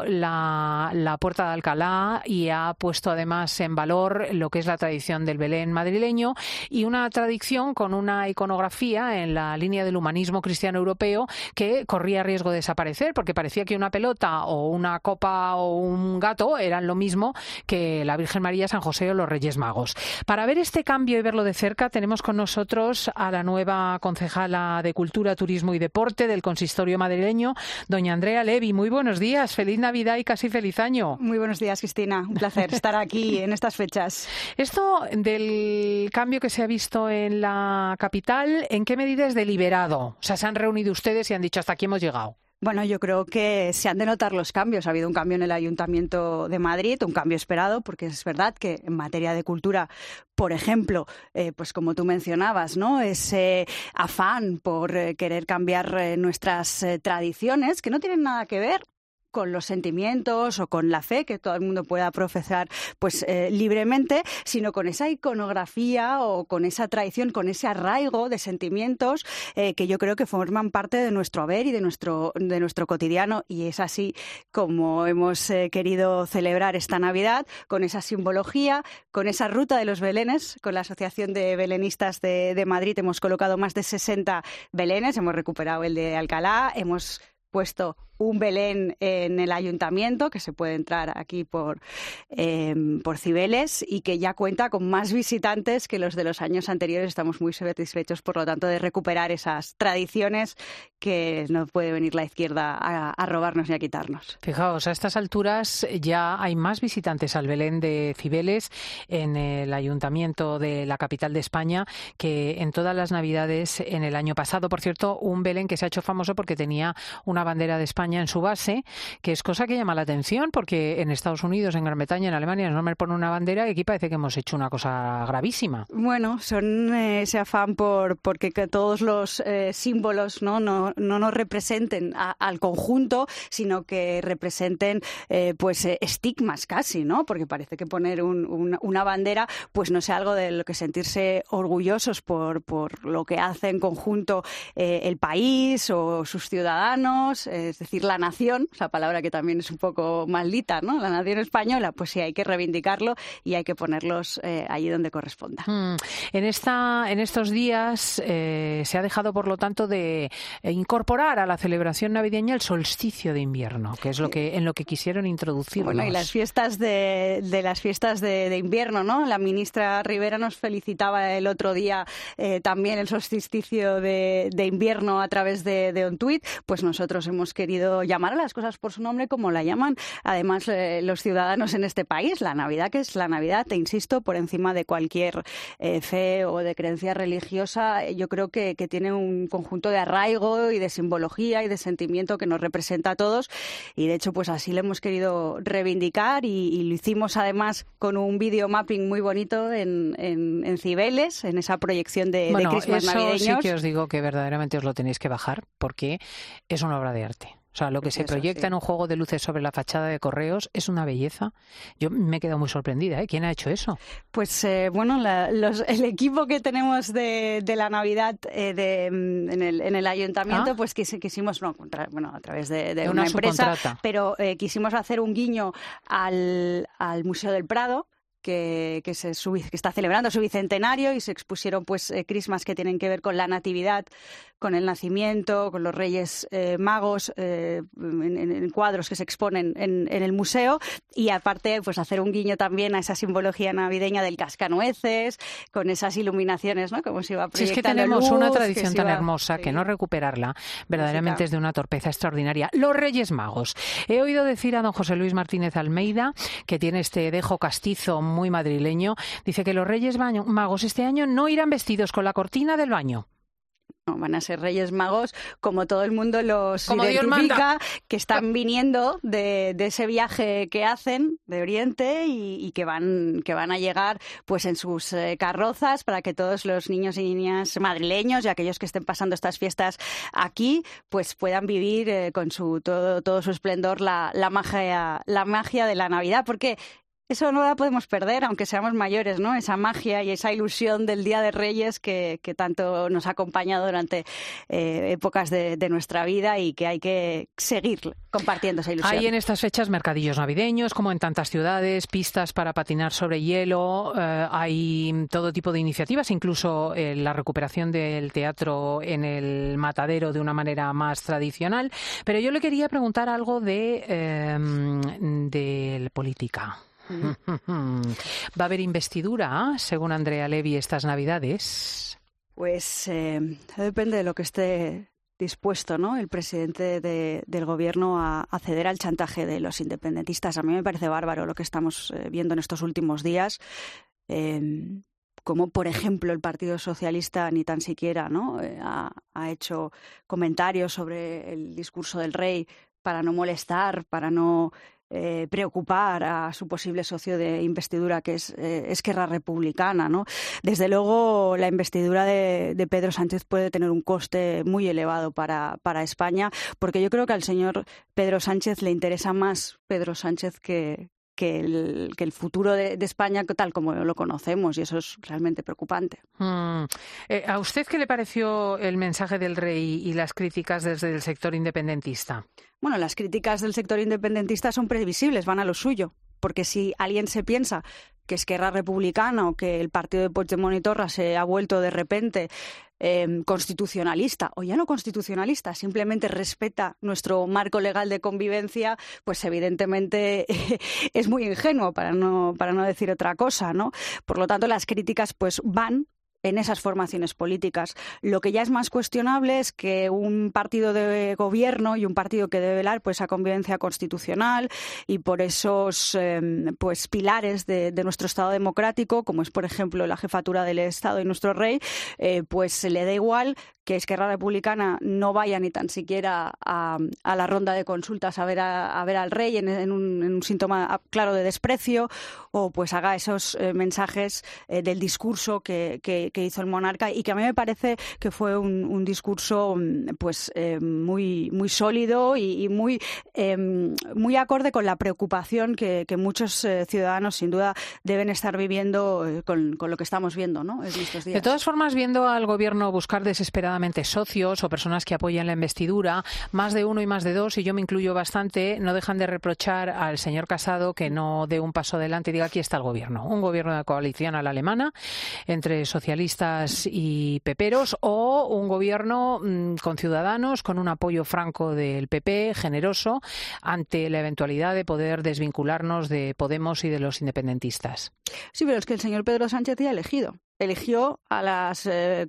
la Puerta de Alcalá y ha puesto además en valor lo que es la tradición del Belén madrileño, y una tradición con una iconografía en la línea del humanismo cristiano europeo que corría riesgo de desaparecer, porque parecía que una pelota o una copa o un gato eran lo mismo que la Virgen María, San José o los Reyes Magos. Para ver este cambio y verlo de cerca tenemos con nosotros a la nueva concejala de Cultura, Turismo y Deporte del Consistorio madrileño, doña Andrea Levy. Muy buenos días, feliz Navidad y casi feliz año. Muy buenos días, Cristina. Un placer estar aquí en estas fechas. Esto del cambio que se ha visto en la capital, ¿en qué medida es deliberado? O sea, ¿se han reunido ustedes y han dicho hasta aquí hemos llegado? Bueno, yo creo que se han de notar los cambios. Ha habido un cambio en el Ayuntamiento de Madrid, un cambio esperado, porque es verdad que en materia de cultura, por ejemplo, pues como tú mencionabas, ¿no? Ese afán por querer cambiar nuestras tradiciones, que no tienen nada que ver con los sentimientos o con la fe que todo el mundo pueda profesar pues libremente, sino con esa iconografía o con esa tradición, con ese arraigo de sentimientos que yo creo que forman parte de nuestro haber y de nuestro cotidiano, y es así como hemos querido celebrar esta Navidad, con esa simbología, con esa ruta de los belenes. Con la Asociación de Belenistas de Madrid hemos colocado más de 60 belenes, hemos recuperado el de Alcalá, hemos puesto un Belén en el ayuntamiento, que se puede entrar aquí por Cibeles, y que ya cuenta con más visitantes que los de los años anteriores. Estamos muy satisfechos, por lo tanto, de recuperar esas tradiciones que no puede venir la izquierda a robarnos ni a quitarnos. Fijaos, a estas alturas ya hay más visitantes al Belén de Cibeles en el ayuntamiento de la capital de España que en todas las Navidades en el año pasado. Por cierto, un Belén que se ha hecho famoso porque tenía una bandera de España en su base, que es cosa que llama la atención, porque en Estados Unidos, en Gran Bretaña, en Alemania no me ponen una bandera y aquí parece que hemos hecho una cosa gravísima. Bueno, son ese afán porque todos los símbolos no nos representen al conjunto, sino que representen estigmas casi, ¿no? Porque parece que poner una bandera pues no sea algo de lo que sentirse orgullosos por lo que hace en conjunto el país o sus ciudadanos, es decir, la nación, esa palabra que también es un poco maldita, ¿no? La nación española, pues sí, hay que reivindicarlo y hay que ponerlos allí donde corresponda. En estos días se ha dejado, por lo tanto, de incorporar a la celebración navideña el solsticio de invierno, que es en lo que quisieron introducirnos. Bueno, y las fiestas de invierno, ¿no? La ministra Rivera nos felicitaba el otro día también el solsticio de invierno a través de un tuit. Pues nosotros hemos querido llamar a las cosas por su nombre, como la llaman además los ciudadanos en este país. La Navidad, que es la Navidad, te insisto, por encima de cualquier fe o de creencia religiosa, yo creo que tiene un conjunto de arraigo y de simbología y de sentimiento que nos representa a todos, y de hecho pues así lo hemos querido reivindicar y lo hicimos además con un video mapping muy bonito en Cibeles, en esa proyección de Christmas navideños. Sí que os digo que verdaderamente os lo tenéis que bajar, porque es una obra de arte. O sea, lo que se proyecta en un juego de luces sobre la fachada de Correos es una belleza. Yo me he quedado muy sorprendida, ¿eh? ¿Quién ha hecho eso? Pues el equipo que tenemos de la Navidad en el ayuntamiento, pues quisimos, a través de una empresa, pero quisimos hacer un guiño al Museo del Prado, que está celebrando su bicentenario, y se expusieron crismas que tienen que ver con la natividad, con el nacimiento, con los Reyes Magos, en cuadros que se exponen en el museo, y aparte pues hacer un guiño también a esa simbología navideña del cascanueces, con esas iluminaciones, ¿no? Como se iba proyectando. Si es que tenemos una tradición tan hermosa que no recuperarla verdaderamente es de una torpeza extraordinaria. Los Reyes Magos. He oído decir a don José Luis Martínez Almeida, que tiene este dejo castizo muy madrileño, dice que los Reyes Magos este año no irán vestidos con la cortina del baño. No, van a ser Reyes Magos, como todo el mundo los identifica, que están viniendo de ese viaje que hacen de Oriente y que van a llegar pues en sus carrozas, para que todos los niños y niñas madrileños y aquellos que estén pasando estas fiestas aquí pues puedan vivir con todo su esplendor la magia de la Navidad, porque eso no la podemos perder, aunque seamos mayores, ¿no? Esa magia y esa ilusión del Día de Reyes que tanto nos ha acompañado durante épocas de nuestra vida, y que hay que seguir compartiendo esa ilusión. Hay en estas fechas mercadillos navideños, como en tantas ciudades, pistas para patinar sobre hielo, hay todo tipo de iniciativas, incluso la recuperación del teatro en el Matadero de una manera más tradicional. Pero yo le quería preguntar algo de política. ¿Va a haber investidura, según Andrea Levy, estas Navidades? Pues depende de lo que esté dispuesto, ¿no?, el presidente del gobierno a ceder al chantaje de los independentistas. A mí me parece bárbaro lo que estamos viendo en estos últimos días. Como, por ejemplo, el Partido Socialista ni tan siquiera, ¿no?, ha hecho comentarios sobre el discurso del rey para no molestar, para no preocupar a su posible socio de investidura, que es Esquerra Republicana, ¿no? Desde luego, la investidura de Pedro Sánchez puede tener un coste muy elevado para España, porque yo creo que al señor Pedro Sánchez le interesa más Pedro Sánchez que el futuro de España tal como lo conocemos, y eso es realmente preocupante. ¿A usted qué le pareció el mensaje del rey y las críticas desde el sector independentista? Bueno, las críticas del sector independentista son previsibles, van a lo suyo. porque si alguien se piensa que Esquerra Republicana o que el partido de Puigdemont y Torra se ha vuelto de repente constitucionalista, o ya no constitucionalista, simplemente respeta nuestro marco legal de convivencia, pues evidentemente es muy ingenuo, para no decir otra cosa, ¿no? Por lo tanto, las críticas pues van en esas formaciones políticas. Lo que ya es más cuestionable es que un partido de gobierno y un partido que debe velar por esa convivencia constitucional y por esos pues pilares de nuestro Estado democrático, como es, por ejemplo, la jefatura del Estado y nuestro rey, pues le da igual que Esquerra Republicana no vaya ni tan siquiera a la ronda de consultas a ver al rey en un síntoma claro de desprecio, o pues haga esos mensajes del discurso que hizo el monarca, y que a mí me parece que fue un discurso pues muy sólido y muy acorde con la preocupación que muchos ciudadanos sin duda deben estar viviendo con lo que estamos viendo, ¿no?, en estos días. De todas formas, viendo al gobierno buscar desesperadamente socios o personas que apoyen la investidura, más de uno y más de dos, y yo me incluyo bastante, no dejan de reprochar al señor Casado que no dé un paso adelante y diga: aquí está el gobierno, un gobierno de coalición a la alemana entre socialistas y peperos, o un gobierno con Ciudadanos, con un apoyo franco del PP, generoso, ante la eventualidad de poder desvincularnos de Podemos y de los independentistas. Sí, pero es que el señor Pedro Sánchez ya ha eligió a las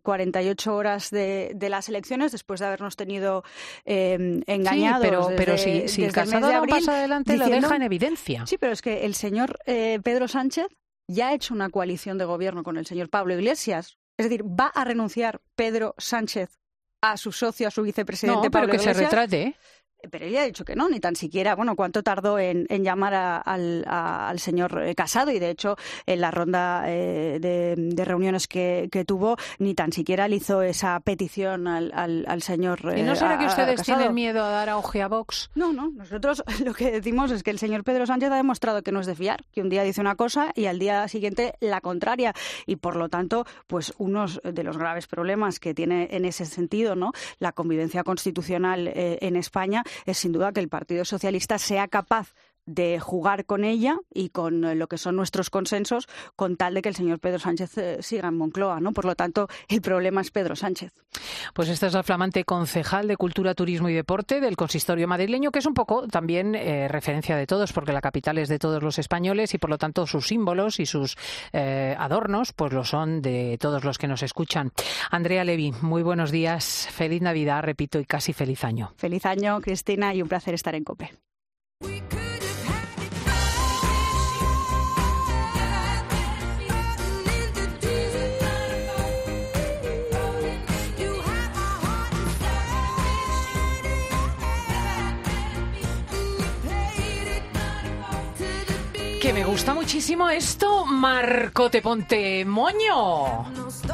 48 horas de las elecciones, después de habernos tenido engañados. Sí, pero si Casado da un paso adelante, lo deja en evidencia. Sí, pero es que el señor Pedro Sánchez ya ha hecho una coalición de gobierno con el señor Pablo Iglesias. Es decir, ¿va a renunciar Pedro Sánchez a su socio, a su vicepresidente Pablo Iglesias? No, pero que se retrate, ¿eh? Pero él ya ha dicho que no, ni tan siquiera, bueno, cuánto tardó en llamar al señor Casado, y de hecho en la ronda de reuniones que tuvo, ni tan siquiera le hizo esa petición al señor Casado. ¿Y no será que ustedes tienen miedo a dar auge a Vox? No, nosotros lo que decimos es que el señor Pedro Sánchez ha demostrado que no es de fiar, que un día dice una cosa y al día siguiente la contraria, y por lo tanto, pues uno de los graves problemas que tiene en ese sentido, ¿no?, la convivencia constitucional en España, es sin duda que el Partido Socialista sea capaz de jugar con ella y con lo que son nuestros consensos, con tal de que el señor Pedro Sánchez siga en Moncloa, ¿no? Por lo tanto, el problema es Pedro Sánchez. Pues esta es la flamante concejal de Cultura, Turismo y Deporte del Consistorio madrileño, que es un poco también referencia de todos, porque la capital es de todos los españoles y por lo tanto sus símbolos y sus adornos pues lo son de todos los que nos escuchan. Andrea Levy, muy buenos días, feliz Navidad, repito, y casi feliz año. Feliz año, Cristina, y un placer estar en COPE. Que me gusta muchísimo esto, Marco, te ponte moño.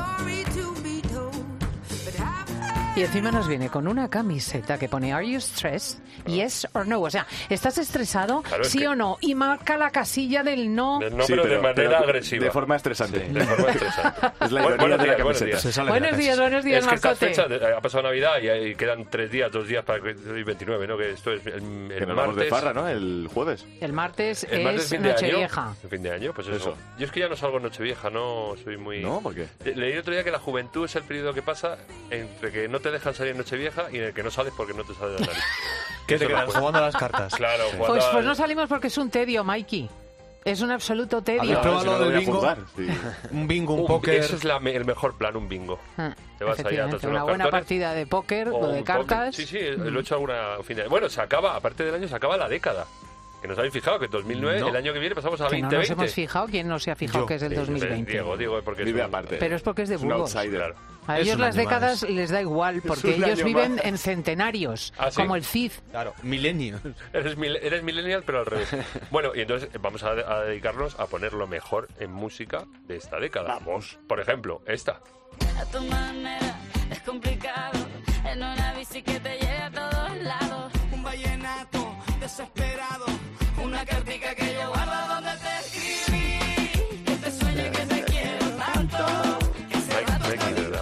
Y encima nos viene con una camiseta que pone "Are you stressed? Yes or no". O sea, ¿estás estresado? Claro, sí o no. Y marca la casilla del no. No, sí, pero de manera agresiva. De forma estresante. Sí, de forma estresante. Es la ironía de la camiseta. Buenos días, es que Marcote. esta fecha, ha pasado Navidad y quedan 2 días para el 29, ¿no? Que esto es el martes. De farra, ¿no? El jueves. El martes es fin Nochevieja. El fin de año, pues eso. Yo es que ya no salgo en Nochevieja, no soy muy... ¿No? ¿Por qué? Leí otro día que la juventud es el periodo que pasa entre que no te dejan salir en Nochevieja y en el que no sales porque no te sale de la nariz. ¿Qué te quedas jugando a las cartas? Claro, pues no salimos porque es un tedio, Mikey. Es un absoluto tedio. ¿Habéis probado lo del bingo? Sí. Un bingo, un póker. Eso es el mejor plan, un bingo. Te vas allá a una buena partida de póker o de cartas. Sí, lo he hecho alguna final. Bueno, se acaba, aparte del año, se acaba la década. Que nos habéis fijado que en 2009, el año que viene, pasamos a 2020. No nos hemos fijado. ¿Quién no se ha fijado que es el 2020? Diego, porque vive aparte. Pero es porque es de Burgos. Claro. A ellos las décadas les da igual, porque ellos viven en centenarios, como el Cid. Claro, millennials. Eres millennial, pero al revés. Bueno, y entonces vamos a dedicarnos a poner lo mejor en música de esta década. Vamos. Por ejemplo, esta. A tu manera es complicado, en una bici que te lleve a todos lados. Un vallenato desesperado, una cartica que yo guardo donde te escribí, que te sueñe que te quiero tanto.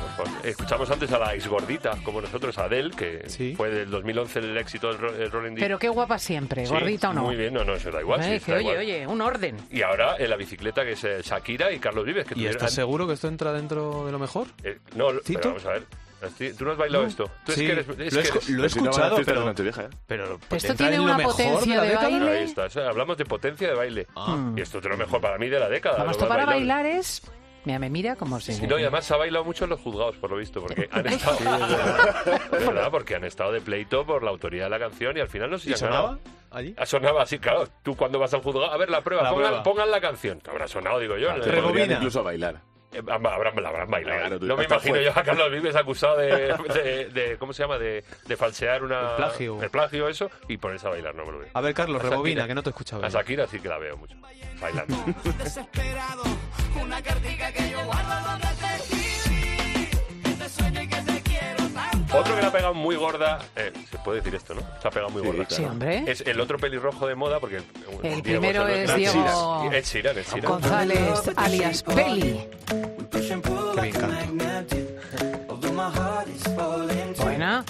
escuchamos antes a la exgordita, como nosotros, a Adele, que fue del 2011 el éxito del Rolling Deep. Pero qué guapa siempre, Sí, gordita o no. Muy bien, no, eso da igual. Sí, Que, da oye, igual. oye, un orden. Y ahora en la bicicleta, que es Shakira y Carlos Vives. Que ¿Y estás seguro que esto entra dentro de lo mejor? No, ¿Cito? pero vamos a ver. ¿Tú no has bailado esto? Tú Sí, es que lo he escuchado, pero... Esto tiene una potencia de baile. Ahí está, hablamos de potencia de baile. Y esto es lo mejor para mí de la década. Vamos, lo esto más para bailable. bailar es... Mira, me mira como si... Y no, y además se ha bailado mucho en los juzgados, por lo visto, porque han estado... Es verdad, porque han estado de pleito por la autoría de la canción y al final no sé si ¿Y han sonaba ganado. allí? Sonaba así, claro. Tú cuando vas al juzgado, a ver la prueba, pongan la canción. Habrá sonado, digo yo. Podrían incluso bailar. La habrán bailado. Claro, No me hasta imagino fue. yo a Carlos Vives acusado de ¿cómo se llama? De falsear una... El plagio. Eso, y ponerse a bailar, no me lo veo. A ver, Carlos, A Shakira. rebobina, que no te he escuchado A bien. Shakira sí que la veo mucho, bailando. Desesperado, una cartica que yo guardo donde te escribí. Este sueño y que te quiero tanto. Otro que la ha pegado muy gorda, se puede decir esto, ¿no? Se ha pegado muy gorda. Sí, hombre. Es el otro pelirrojo de moda, porque... El primero es Diego Ed Sheeran. González, alias Peli. Qué bien canta. Buena.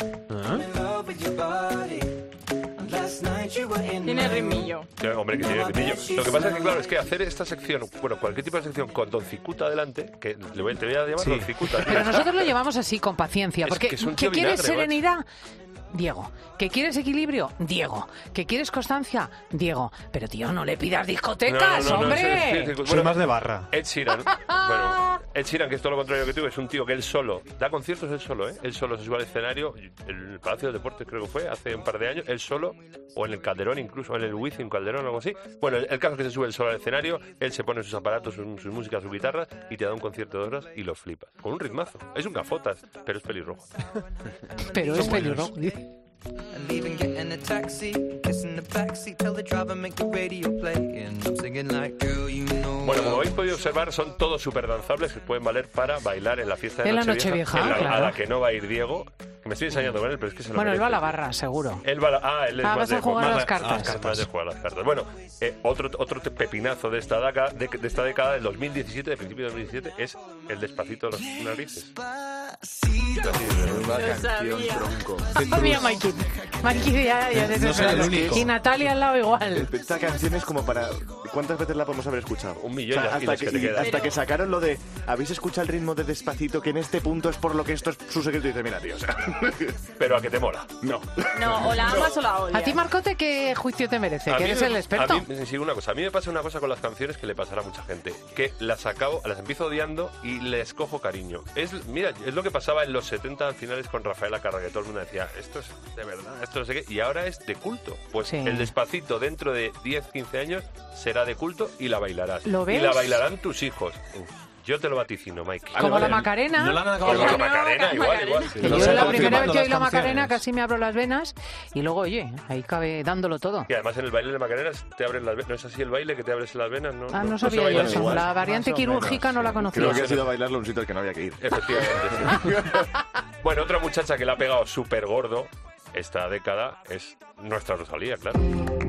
Tiene ritmillo. Hombre, que tiene ritmillo. Lo que pasa es que, claro, es que hacer esta sección, bueno, cualquier tipo de sección con Don Cicuta adelante, que te voy a llamar Don Cicuta. Pero nosotros lo llevamos así, con paciencia, Es porque que es un ¿qué tío quieres vinagre, serenidad? Diego. ¿Que quieres equilibrio? Diego. ¿Que quieres constancia? Diego. Pero, tío, no le pidas discotecas, hombre. Soy más de barra. Ed Sheeran, bueno, Ed Sheeran, que es todo lo contrario que tú, es un tío que él solo da conciertos, él solo, ¿eh? Él solo se sube al escenario, en el Palacio de Deportes creo que fue, hace un par de años, él solo, o en el Calderón incluso, en el Wizzing Calderón o algo así. Bueno, el caso es que se sube él solo al escenario, él se pone sus aparatos, sus músicas, su guitarra, y te da un concierto de horas y lo flipas. Con un ritmazo. Es un gafotas, pero es pelirrojo. Pero es pelirrojo. And leaving, getting a taxi, kissing the backseat, tell the driver make the radio play, and I'm singing like, girl, you know. Bueno, como habéis podido observar, son todos súper danzables que pueden valer para bailar en la fiesta de En la Nochevieja, Nochevieja, claro. a la que no va a ir Diego, que me estoy ensañando con él, pero es que se lo Bueno, él merece. va a la barra, seguro. Él va él es más vas de a jugar a las más cartas. de jugar a las cartas. Bueno, otro pepinazo de esta década, del 2017, de principio de 2017, es el Despacito de los Narices. Mira, Mikey. Mikey ya desesperado. Y Natalia al lado igual. Esta canción es como para... ¿Cuántas veces la podemos haber escuchado? Un millón, y hasta las que te quedan. hasta que sacaron lo de... ¿Habéis escuchado el ritmo de Despacito? Que en este punto es por lo que esto es su secreto. Y dice, mira, tío, o sea... Pero a que te mola. No. No, o la amas o la odias. A ti, Marcote, ¿qué juicio te merece? A Que mí eres me- el experto. A mí, sí, una cosa. A mí me pasa una cosa con las canciones que le pasará a mucha gente. Que las empiezo odiando y les cojo cariño. Mira, es lo que pasaba en los 70 finales con Rafaela Carrà, que todo el mundo decía, esto es de verdad, esto no sé qué. Y ahora es de culto. Pues Sí. el Despacito dentro de 10, 15 años será de culto y la bailarás. ¿Lo ves? Y la bailarán tus hijos. Yo te lo vaticino, Mike. Como la Macarena. No la han acabado Como la de- Macarena, igual. Que No yo sé, la primera vez confirmando que oí la las Macarena canciones. casi me abro las venas y luego, oye, ahí cabe dándolo todo. Y además en el baile de Macarena te abren las venas. ¿No es así el baile que te abres las venas? Ah, no se sabía baila yo así. eso. La variante Más o menos, quirúrgica no la conocía. Creo que ha sido a bailarlo a un sitio al que no había que ir. Efectivamente, sí. Bueno, otra muchacha que le ha pegado súper gordo esta década es nuestra Rosalía, claro.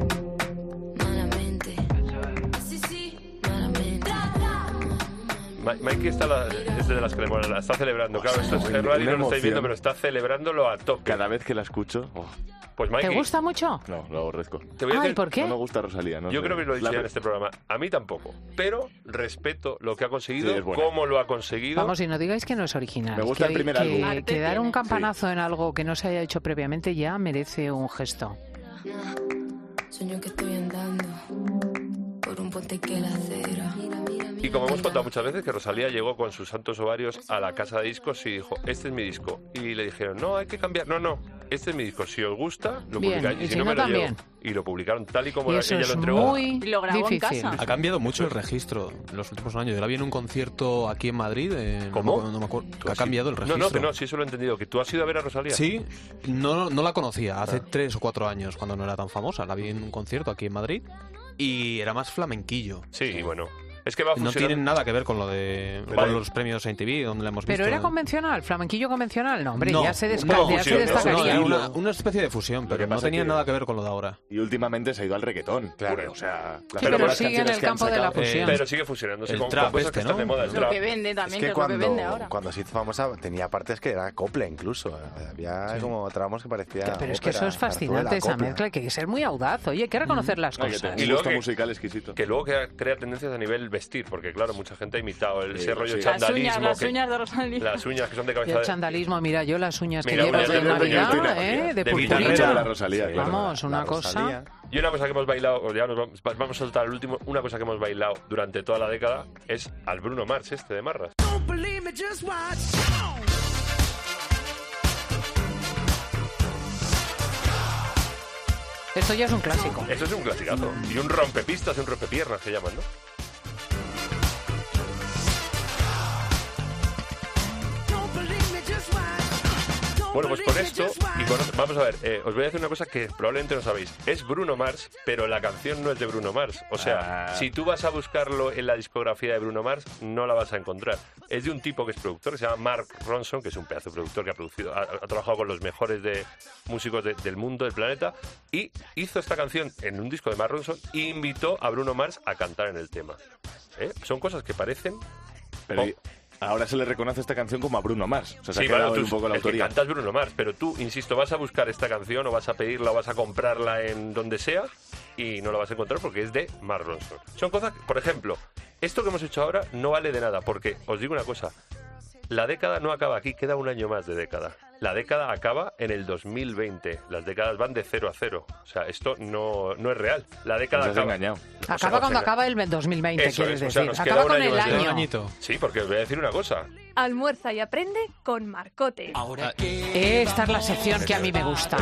Mikey es de las que la está celebrando. Claro, esto es Una radio, no lo estáis viendo, emoción. pero está celebrándolo a tope. Cada vez que la escucho... Pues Mikey, ¿Te gusta mucho? No, lo aborrezco. te voy a Ay, decir- ¿por qué? No me gusta Rosalía, ¿no? Yo sé. creo que lo he dicho La- ya en este programa. A mí tampoco. Pero respeto lo que ha conseguido, Sí, es buena. cómo lo ha conseguido. Vamos, y no digáis que no es original. Me gusta que, el primer que- álbum. que dar un tiene. campanazo en algo que no se haya hecho previamente ya merece un gesto. Sueño que estoy andando por un puente que la acera. Y como hemos contado muchas veces, que Rosalía llegó con sus santos ovarios a la casa de discos y dijo, este es mi disco. Y le dijeron, no, hay que cambiar. No, este es mi disco. Si os gusta, lo Bien, publicáis. y Y si si no, no, me lo llevo. también. Y lo publicaron tal y como Y ella eso lo es entregó. muy Y lo grabó en difícil. casa. Ha cambiado mucho el registro en los últimos años. Yo la vi en un concierto aquí en Madrid. ¿Cómo? No me acuerdo. ¿Tú Ha has cambiado el ido? registro. No, que no, sí, eso lo he entendido. Que tú has ido a ver a Rosalía. Sí, no la conocía. Hace 3 o 4 años, cuando no era tan famosa. La vi en un concierto aquí en Madrid y era más flamenquillo. Sí, bueno. Es que va No tienen nada que ver con lo de con los premios MTV, donde la hemos visto. ¿Pero era convencional? ¿Flamenquillo convencional? No, hombre, No, ya se destacaría. destacaría. Una especie de fusión, pero no tenía nada que ver con lo de ahora. Y últimamente se ha ido al reggaetón. Claro. O sea, Sí, pero sigue en el campo de la fusión. Pero sigue fusionándose el con trap cosas que están de moda. El Lo trap. que vende también, Es que que es lo que vende ahora. cuando se hizo famosa tenía partes que era cople incluso. Había como tramos que parecía Pero es que ópera, eso es fascinante, esa zarzuela, mezcla. Hay que ser muy audaz. Oye, hay que reconocer las cosas. Y luego musical exquisito. Que luego crea tendencias a nivel vestir, porque claro, mucha gente ha imitado ese rollo Las chandalismo. uñas de Rosalía. Las uñas que son de Y cabeza el de... chandalismo, mira, yo las uñas que Mira, llevas uñas de de Navidad, Navidad, de de purpurina. guitarra de la Rosalía, claro. Vamos, una cosa... Y una cosa que hemos bailado, ya vamos a soltar el último, una cosa que hemos bailado durante toda la década es al Bruno Mars de Marras. Esto ya es un clásico. Eso es un clasicazo. Y un rompepistas, un rompepiernas que llaman, ¿no? Bueno, pues con esto, vamos a ver, os voy a decir una cosa que probablemente no sabéis. Es Bruno Mars, pero la canción no es de Bruno Mars. O sea, si tú vas a buscarlo en la discografía de Bruno Mars, no la vas a encontrar. Es de un tipo que es productor, que se llama Mark Ronson, que es un pedazo de productor que ha trabajado con los mejores músicos del mundo, del planeta, y hizo esta canción en un disco de Mark Ronson e invitó a Bruno Mars a cantar en el tema. Son cosas que parecen... Pero ahora se le reconoce esta canción como a Bruno Mars. O sea, se Sí, ha quedado tú, un poco la el que autoría. cantas Bruno Mars, pero tú, insisto, vas a buscar esta canción o vas a pedirla o vas a comprarla en donde sea y no la vas a encontrar porque es de Mark Ronson. Son cosas, por ejemplo, esto que hemos hecho ahora no vale de nada porque, os digo una cosa, la década no acaba aquí, queda un año más de década. La década acaba en el 2020. Las décadas van de 0 a 0. O sea, esto no es real. La década Nos has acaba. engañado. Acaba cuando acaba el 2020, Eso quieres es, o sea, decir. nos queda Acaba un con año el más de año. Sí, porque os voy a decir una cosa. Almuerza y aprende con Marcote. Esta es la sección que a mí me gusta.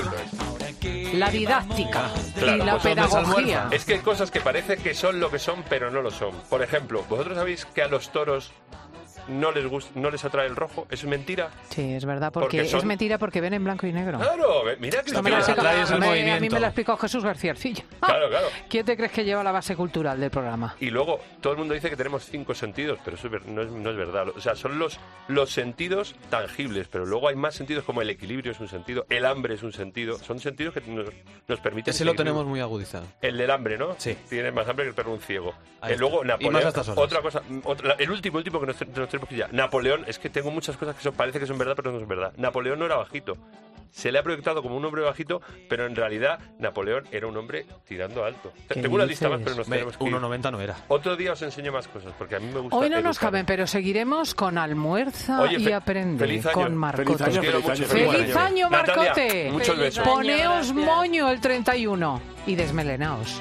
La didáctica Claro, y la pues pedagogía. es que hay cosas que parece que son lo que son, pero no lo son. Por ejemplo, ¿vosotros sabéis que a los toros no les atrae el rojo? ¿Es mentira? Sí, es verdad, porque Porque son- es mentira porque ven en blanco y negro. Claro, mira que Esto me lo explica- atrae es el a mí movimiento. me lo explicó Jesús García Arcilla. Claro, claro. ¿Quién te crees que lleva la base cultural del programa? Y luego todo el mundo dice que tenemos 5 sentidos, pero eso no es verdad. O sea, son los sentidos tangibles, pero luego hay más sentidos como el equilibrio es un sentido, el hambre es un sentido. Son sentidos que nos permiten... Ese lo seguir tenemos vivos. muy agudizado. El del hambre, ¿no? Sí. Tiene más hambre que el perro un ciego. Ahí está. Luego Y Napoleón. más a estas horas. Otra cosa, el último que nos tenemos que ya. Napoleón, es que tengo muchas cosas que parece que son verdad, pero no son verdad. Napoleón no era bajito. Se le ha proyectado como un hombre bajito, pero en realidad Napoleón era un hombre tirando alto. ¿Qué Tengo una lista más, dices? pero nos tenemos que ir. 1,90 no era. Otro día os enseño más cosas, porque a mí me gusta. Hoy no nos educar. caben, pero seguiremos con Almuerza Oye, y Aprende feliz año. con Marcote. Feliz año, quiero mucho. ¡Feliz año, Natalia, Marcote! muchos besos. Poneos moño el 31 y desmelenaos.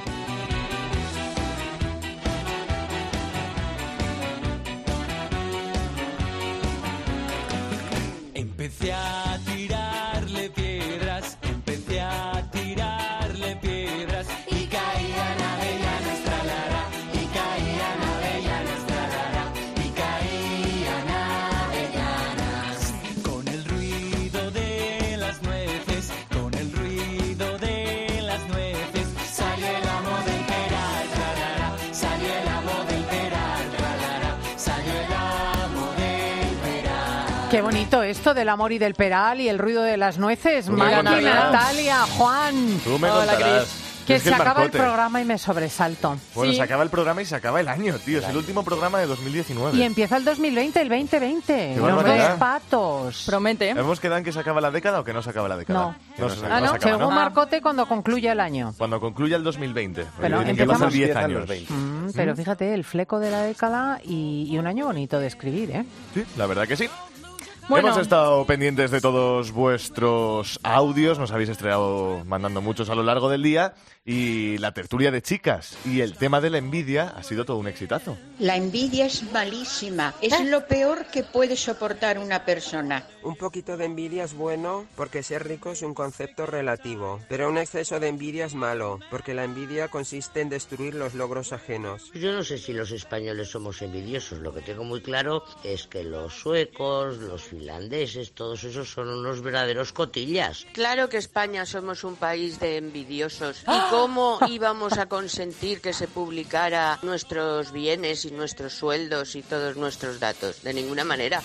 Empecé a tirarle piedras, empecé a tirarle piedras y caían avellanas, tralará, y caían avellanas, tralará, y caían avellanas. Con el ruido de las nueces, con el ruido de las nueces, salió el amo del peral, tralará, salió el amo del peral, tralará, salió el amo del peral. Qué bonito esto del amor y del peral y el ruido de las nueces. Tú me Maki, contarás. Natalia, Juan. Tú me Hola, contarás. Cris. Es Que que se el acaba el Marcote. programa y me sobresalto. Bueno, Sí. se acaba el programa y se acaba el año, tío. Es el último programa de 2019. Y empieza el 2020, el 2020. Qué Los dos barbaridad. patos. Promete. ¿Hemos quedado en que se acaba la década o que no se acaba la década? No. No, se Ah, no ¿no? se acaba, Según ¿no? Marcote, cuando concluya el año. Cuando concluya el 2020. Pero Tienen que pasar empezamos- 10 Empiezan años. los 20. Pero fíjate, el fleco de la década y un año bonito de escribir, ¿eh? Sí, la verdad que sí. Bueno. Hemos estado pendientes de todos vuestros audios, nos habéis estrenado mandando muchos a lo largo del día y la tertulia de chicas y el tema de la envidia ha sido todo un exitazo. La envidia es malísima, es lo peor que puede soportar una persona. Un poquito de envidia es bueno porque ser rico es un concepto relativo, pero un exceso de envidia es malo, porque la envidia consiste en destruir los logros ajenos. Yo no sé si los españoles somos envidiosos, lo que tengo muy claro es que los suecos, los finlandeses, todos esos son unos verdaderos cotillas. Claro que España somos un país de envidiosos. ¿Y cómo íbamos a consentir que se publicara nuestros bienes y nuestros sueldos y todos nuestros datos? De ninguna manera.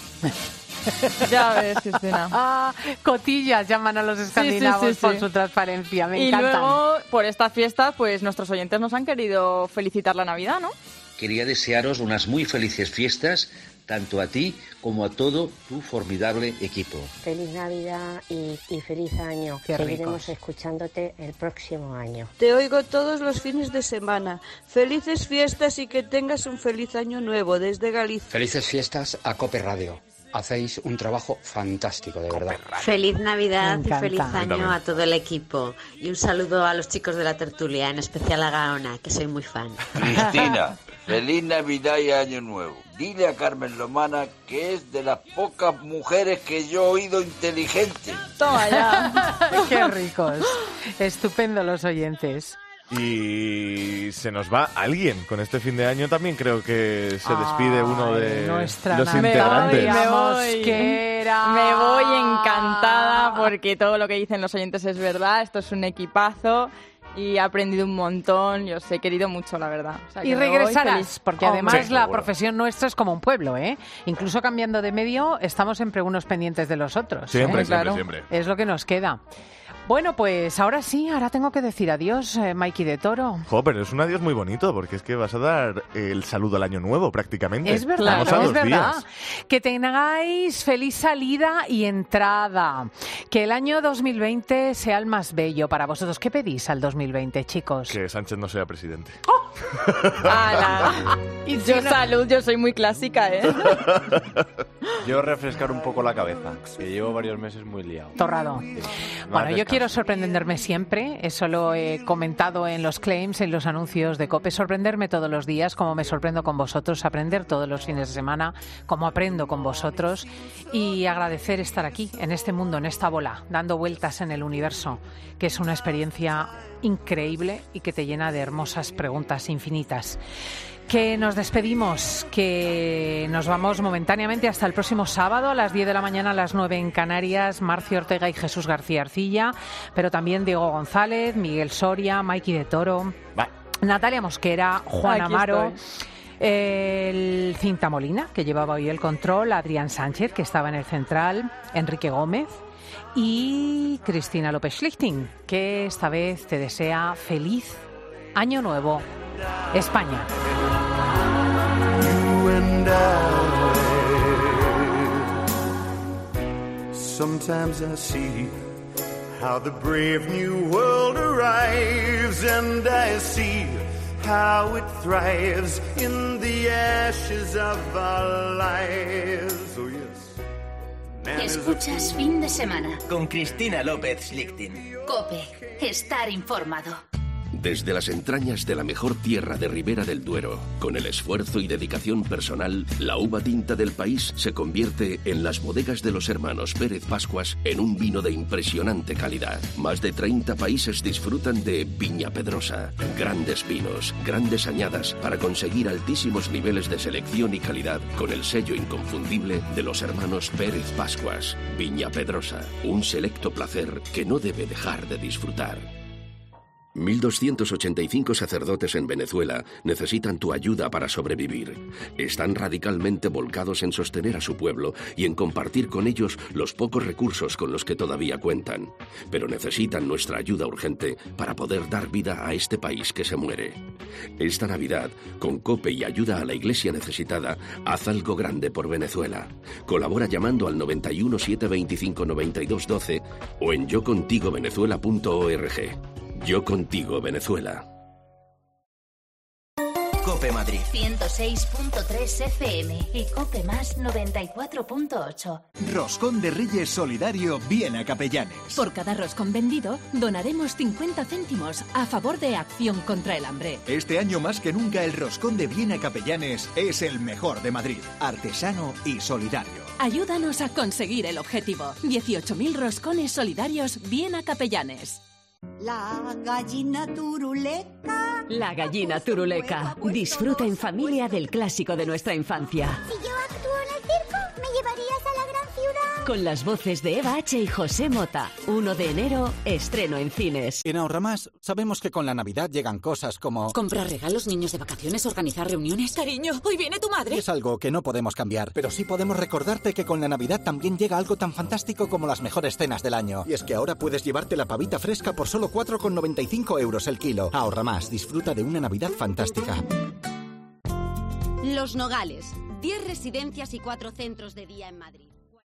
Ya ves, Cristina. Cotillas llaman a los escandinavos por su transparencia, me encantan. Y luego, por esta fiesta, pues nuestros oyentes nos han querido felicitar la Navidad, ¿no? Quería desearos unas muy felices fiestas, tanto a ti como a todo tu formidable equipo. Feliz Navidad y feliz año. Qué Seguiremos ricos. escuchándote el próximo año. Te oigo todos los fines de semana. Felices fiestas y que tengas un feliz año nuevo desde Galicia. Felices fiestas a Cope Radio. Hacéis un trabajo fantástico, de verdad. Feliz Navidad Me y encanta. feliz A mí año también. a todo el equipo. Y un saludo a los chicos de la tertulia, en especial a Gaona, que soy muy fan. Cristina, feliz Navidad y Año Nuevo. Dile a Carmen Lomana que es de las pocas mujeres que yo he oído inteligentes. Toma ya. Qué ricos. Estupendo los oyentes. Y se nos va alguien. Con este fin de año también creo que se despide uno de nuestra los Navidad. integrantes. Me voy. Mosquera. Me voy encantada porque todo lo que dicen los oyentes es verdad. Esto es un equipazo y he aprendido un montón. Yo os he querido mucho, la verdad. O sea, que Y me voy regresarás, feliz. porque Hombre. además Sí, la seguro. profesión nuestra es como un pueblo, ¿eh? Incluso cambiando de medio, estamos siempre unos pendientes de los otros. Siempre, ¿eh? siempre, siempre. Es lo que nos queda. Bueno, pues ahora sí, ahora tengo que decir adiós, Mikey de Toro. Jo, pero es un adiós muy bonito porque es que vas a dar el saludo al año nuevo prácticamente. Es verdad, Estamos a es 2 verdad. días. Que tengáis feliz salida y entrada. Que el año 2020 sea el más bello para vosotros. ¿Qué pedís al 2020, chicos? Que Sánchez no sea presidente. ¡Hala! Y yo salud, yo soy muy clásica, ¿eh? Yo refrescar un poco la cabeza, que llevo varios meses muy liado. Torrado. Sí. Bueno, Más yo quiero sorprenderme siempre, eso lo he comentado en los claims, en los anuncios de COPE, sorprenderme todos los días, como me sorprendo con vosotros, aprender todos los fines de semana, como aprendo con vosotros, y agradecer estar aquí, en este mundo, en esta bola, dando vueltas en el universo, que es una experiencia increíble y que te llena de hermosas preguntas infinitas. Que nos despedimos, que nos vamos momentáneamente hasta el próximo sábado a las 10 de la mañana, a las 9 en Canarias, Marcio Ortega y Jesús García Arcilla, pero también Diego González, Miguel Soria, Mikey de Toro, Natalia Mosquera, Juan Aquí Amaro, estoy. el Cinta Molina, que llevaba hoy el control, Adrián Sánchez, que estaba en el central, Enrique Gómez y Cristina López Schlichting, que esta vez te desea feliz Año Nuevo, España. You and I. Sometimes I see how the brave new world arrives, and I see how it thrives in the ashes of our lives. Oh yes. Escuchas Fin de Semana. Con Cristina López Schlichting. COPE. Estar informado. Desde las entrañas de la mejor tierra de Ribera del Duero, con el esfuerzo y dedicación personal, la uva tinta del país se convierte en las bodegas de los hermanos Pérez Pascuas en un vino de impresionante calidad. Más de 30 países disfrutan de Viña Pedrosa. Grandes vinos, grandes añadas para conseguir altísimos niveles de selección y calidad con el sello inconfundible de los hermanos Pérez Pascuas. Viña Pedrosa, un selecto placer que no debe dejar de disfrutar. 1.285 sacerdotes en Venezuela necesitan tu ayuda para sobrevivir. Están radicalmente volcados en sostener a su pueblo y en compartir con ellos los pocos recursos con los que todavía cuentan. Pero necesitan nuestra ayuda urgente para poder dar vida a este país que se muere. Esta Navidad, con COPE y ayuda a la Iglesia necesitada, haz algo grande por Venezuela. Colabora llamando al 91 725 92 12 o en yocontigovenezuela.org. Yo contigo, Venezuela. COPE Madrid. 106.3 FM y COPE Más 94.8. Roscón de Reyes Solidario Viena Capellanes. Por cada roscón vendido, donaremos 50 céntimos a favor de Acción contra el Hambre. Este año más que nunca el Roscón de Viena Capellanes es el mejor de Madrid, artesano y solidario. Ayúdanos a conseguir el objetivo. 18.000 roscones solidarios Viena Capellanes. La gallina turuleca. La gallina turuleca. Disfruta en familia del clásico de nuestra infancia. Si yo actúo en el circo, ¿me llevarías a la gran ciudad? con las voces de Eva H. y José Mota. 1 de enero, estreno en cines. En Ahorramás sabemos que con la Navidad llegan cosas como... comprar regalos, niños de vacaciones, organizar reuniones. Cariño, hoy viene tu madre. Es algo que no podemos cambiar, pero sí podemos recordarte que con la Navidad también llega algo tan fantástico como las mejores cenas del año. Y es que ahora puedes llevarte la pavita fresca por solo 4,95 € el kilo. Ahorramás, disfruta de una Navidad fantástica. Los Nogales, 10 residencias y 4 centros de día en Madrid.